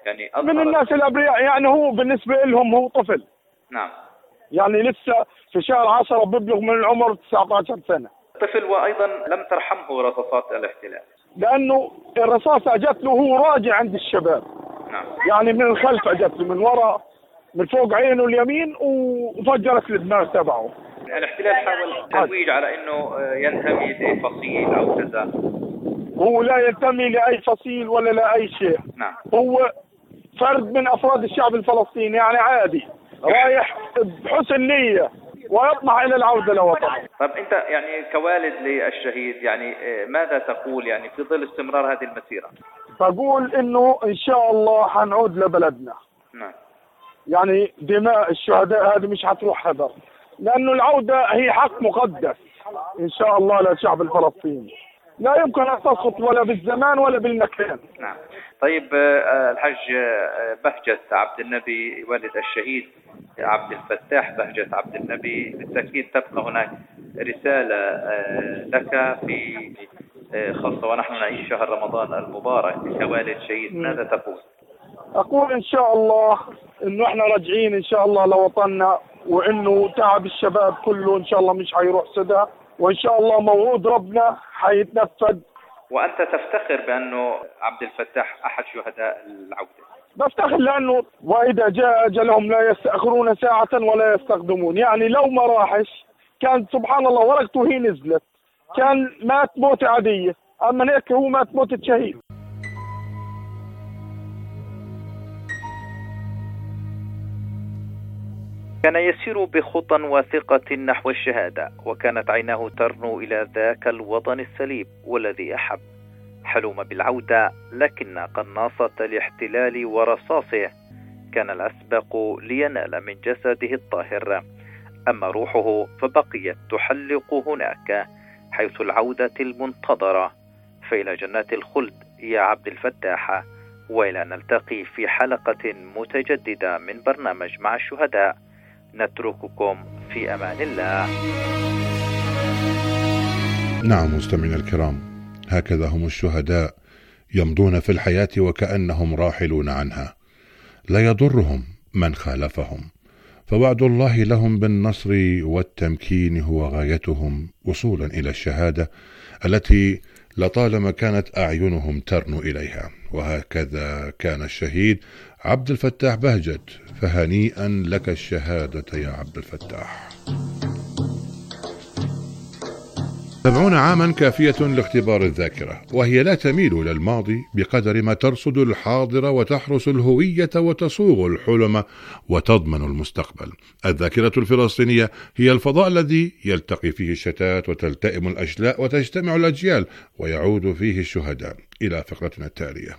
يعني من الناس الأبرياء، يعني هو بالنسبة لهم هو طفل. نعم. يعني لسه في شهر عشرة بيبلغ من العمر تسعة عشر سنة. طفل، وأيضا لم ترحمه رصاصات الاحتلال. لأنه الرصاصة أجت له وهو راجع عند الشباب. نعم. يعني من الخلف أجت له، من وراء، من فوق عينه اليمين، وفجرت الدماغ تبعه. الاحتلال حاول الترويج على انه ينتمي لفصيل او كذا. هو لا ينتمي لاي فصيل ولا لاي شيء. نعم. هو فرد من افراد الشعب الفلسطيني، يعني عادي رايح بحسن نية ويطمح الى العودة لوطنه. طب انت يعني كوالد للشهيد، يعني ماذا تقول يعني في ظل استمرار هذه المسيرة؟ بقول انه ان شاء الله حنعود لبلدنا. نعم. يعني دماء الشهداء هذه مش حتروح هدر، لأنه العودة هي حق مقدس إن شاء الله للشعب الفلسطيني، لا يمكن أن تسقط ولا بالزمان ولا بالمكان. نعم. طيب الحاج بهجة عبد النبي والد الشهيد عبد الفتاح بهجة عبد النبي، بالتأكيد تبقى هناك رسالة لك في خاصة ونحن نعيش شهر رمضان المبارك كوالد شهيد، ماذا تقول؟ أقول إن شاء الله إنه إحنا راجعين إن شاء الله لوطننا، وإنه تعب الشباب كله إن شاء الله مش هيروح سدى، وإن شاء الله موعود ربنا حيتنفذ. وأنت تفتخر بأنه عبد الفتاح أحد شهداء العودة؟ بفتخر لأنه وإذا جاء أجلهم لا يستأخرون ساعة ولا يستقدمون. يعني لو ما راحش كان سبحان الله ورقته هي نزلت، كان مات موتة عادية، أما هيك هو مات موتة شهيد. كان يسير بخطى واثقة نحو الشهادة، وكانت عيناه ترنو إلى ذاك الوطن السليم والذي أحب. حلم بالعودة، لكن قناصة الاحتلال ورصاصه كان الأسبق لينال من جسده الطاهر، أما روحه فبقيت تحلق هناك حيث العودة المنتظرة. فإلى جنات الخلد يا عبد الفتاح، وإلى نلتقي في حلقة متجددة من برنامج مع الشهداء. نترككم في أمان الله. نعم مستمعينا الكرام، هكذا هم الشهداء، يمضون في الحياة وكأنهم راحلون عنها، لا يضرهم من خالفهم، فوعد الله لهم بالنصر والتمكين هو غايتهم وصولا إلى الشهادة التي لطالما كانت أعينهم ترنو إليها. وهكذا كان الشهيد عبد الفتاح بهجت، فهنيئا لك الشهادة يا عبد الفتاح. سبعون عاما كافية لاختبار الذاكرة، وهي لا تميل إلى الماضي بقدر ما ترصد الحاضر وتحرس الهوية وتصوغ الحلم وتضمن المستقبل. الذاكرة الفلسطينية هي الفضاء الذي يلتقي فيه الشتات وتلتئم الأشلاء وتجتمع الأجيال ويعود فيه الشهداء. إلى فقرتنا التالية.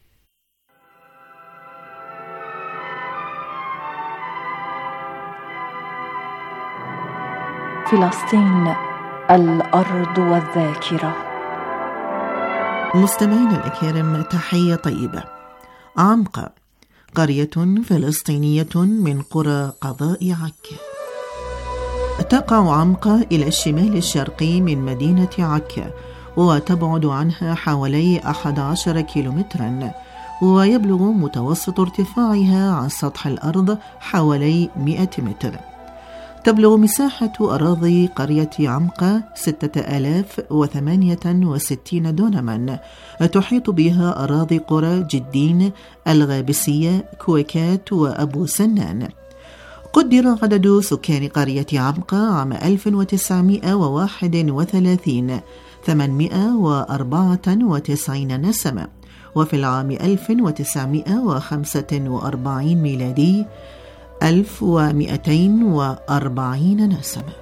فلسطين، الأرض والذاكرة. مستمعينا الأكارم، تحية طيبة. عمقة، قرية فلسطينية من قرى قضاء عكا. تقع عمقة إلى الشمال الشرقي من مدينة عكا، وتبعد عنها حوالي أحد عشر كيلومترا، ويبلغ متوسط ارتفاعها عن سطح الأرض حوالي مئة متر. تبلغ مساحة أراضي قرية عمقة ستة آلاف وثمانية وستين دونما، تحيط بها أراضي قرى جدين، الغابسية، كويكات وأبو سنان. قدر عدد سكان قرية عمقة عام ألف وتسعمائة وواحد وثلاثين ثمانمائة وأربعة وتسعين نسمة، وفي العام ألف وتسعمائة وخمسة وأربعين ميلادي ألف ومئتين وأربعين نسمة.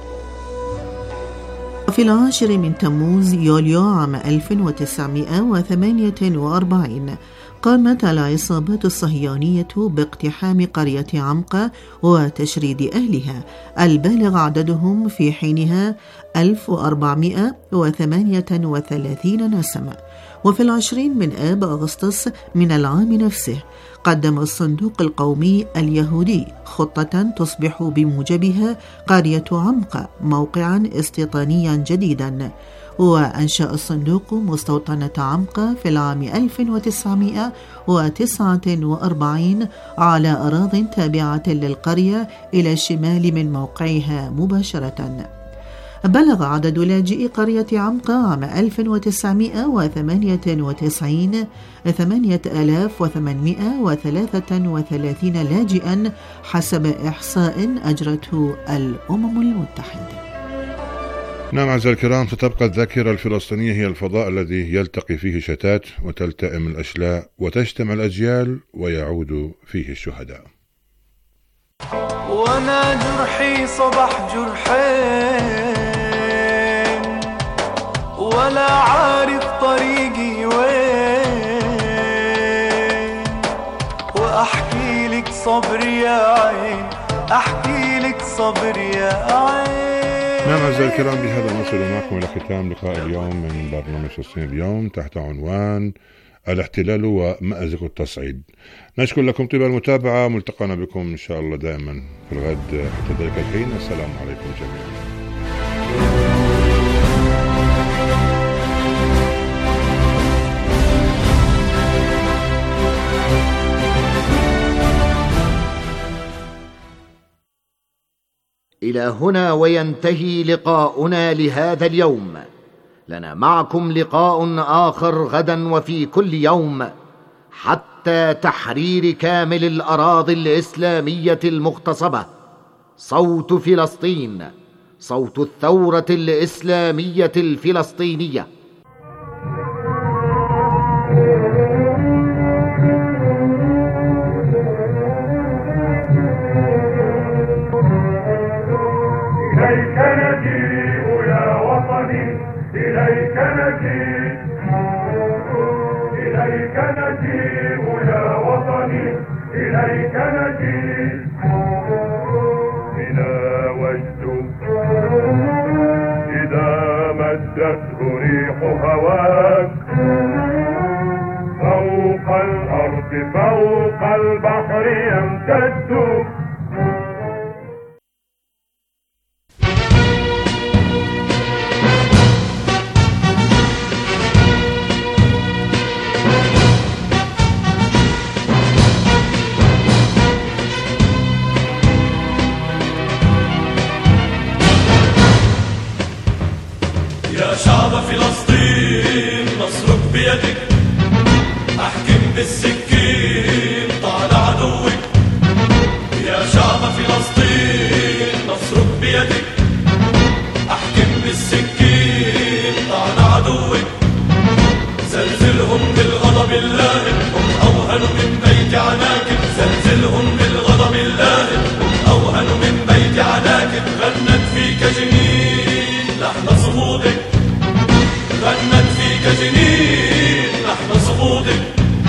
وفي العاشر من تموز يوليو عام ألف وتسعمائة وثمانية وأربعين قامت العصابات الصهيونية باقتحام قرية عمقة وتشريد أهلها البالغ عددهم في حينها ألف وأربعمائة وثمانية وثلاثين نسمة. وفي العشرين من آب أغسطس من العام نفسه قدم الصندوق القومي اليهودي خطة تصبح بموجبها قرية عمقة موقعا استيطانيا جديدا، وأنشأ الصندوق مستوطنة عمقة في العام ألف وتسعمائة وتسعة وأربعين على أراضٍ تابعة للقرية إلى الشمال من موقعها مباشرة. بلغ عدد لاجئي قرية عمقة عام ألف وتسعمائة وثمانية وتسعين ثمانية آلاف وثمانمائة وثلاثة وثلاثين لاجئا حسب إحصاء أجرته الأمم المتحدة. نعم أعزائي الكرام، ستبقى الذاكرة الفلسطينية هي الفضاء الذي يلتقي فيه شتات وتلتئم الأشلاء وتجتمع الأجيال ويعود فيه الشهداء. وانا جرحي صبح جرحين ولا عارف طريقي وين، واحكي لك صبر يا عين، احكي لك صبر يا عين. نعم أعزائي الكرام، بهذا نصل معكم إلى ختام لقاء اليوم من برنامج فلسطين اليوم تحت عنوان الاحتلال ومأزق التصعيد. نشكر لكم طيب المتابعة، ملتقانا بكم إن شاء الله دائما في الغد حتى ذلك الحين. السلام عليكم جميعا. إلى هنا وينتهي لقاؤنا لهذا اليوم. لنا معكم لقاء آخر غدا وفي كل يوم حتى تحرير كامل الأراضي الإسلامية المغتصبة. صوت فلسطين، صوت الثورة الإسلامية الفلسطينية. إليك نجيء يا وطني، إليك نجيء، إليك نجيء يا وطني، إليك نجيء. بنا وجد إذا مدته ريح هواك فوق الأرض فوق البحر يمتد. شعب فلسطين نصرك بيدك، احكم بالسكين طال عدوك. يا شعب فلسطين نصرك بيدك، احكم بالسكين طال عدوك. زلزلهم بالغضب اللائم، هم اوهن من بيت عناكب. زلزلهم بالغضب اللائم، هم اوهن من بيت عناكب. غنت فيك جنين لحن صمودك، غنت فيك جنين لحن صمودك.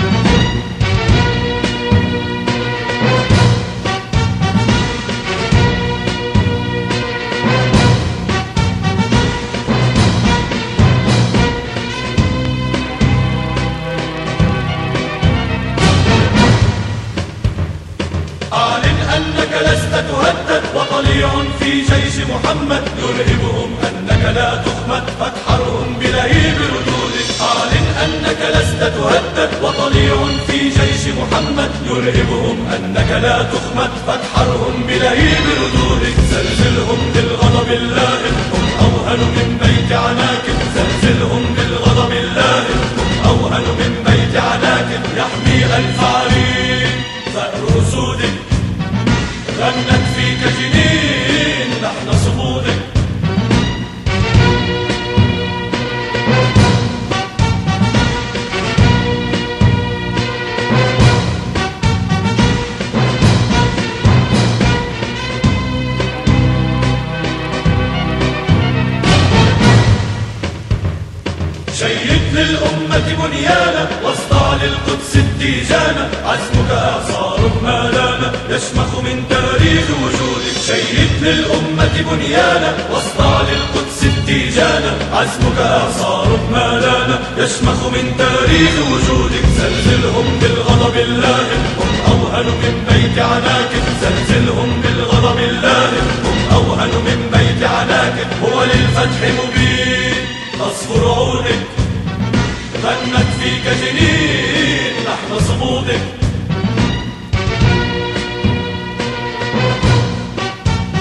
أعلن أنك لست تهدد وطليع في جيش محمد. يرهبهم أنك لا تخمد فتحرهم بلهيب ردودك. أعلن أنك لست تهدد وطليع في جيش محمد. يرهبهم أنك لا تخمد فتحرهم بلهيب ردودك. زلزلهم بالغضب اللائم، هم أوهن من بيت عناكب. زلزلهم بالغضب اللائم، هم أوهن من بيت عناكب. يحمي ألف عرين ثأر أسودك، غنت فيك جنين لحن صمودك. شيد للأمة بنيانا واصدع للقدس التيجانا. عزمك إعصار ما لانا يشمخ من تاريخ وجودك. شيد للأمة بنيانا واصدع للقدس التيجانا. عزمك إعصار ما لانا يشمخ من تاريخ وجودك. زلزلهم بالغضب اللائم، هم أوهن من بيت عناكب. زلزلهم بالغضب اللائم، هم أوهن من بيت عناكب. هو للفتح مبين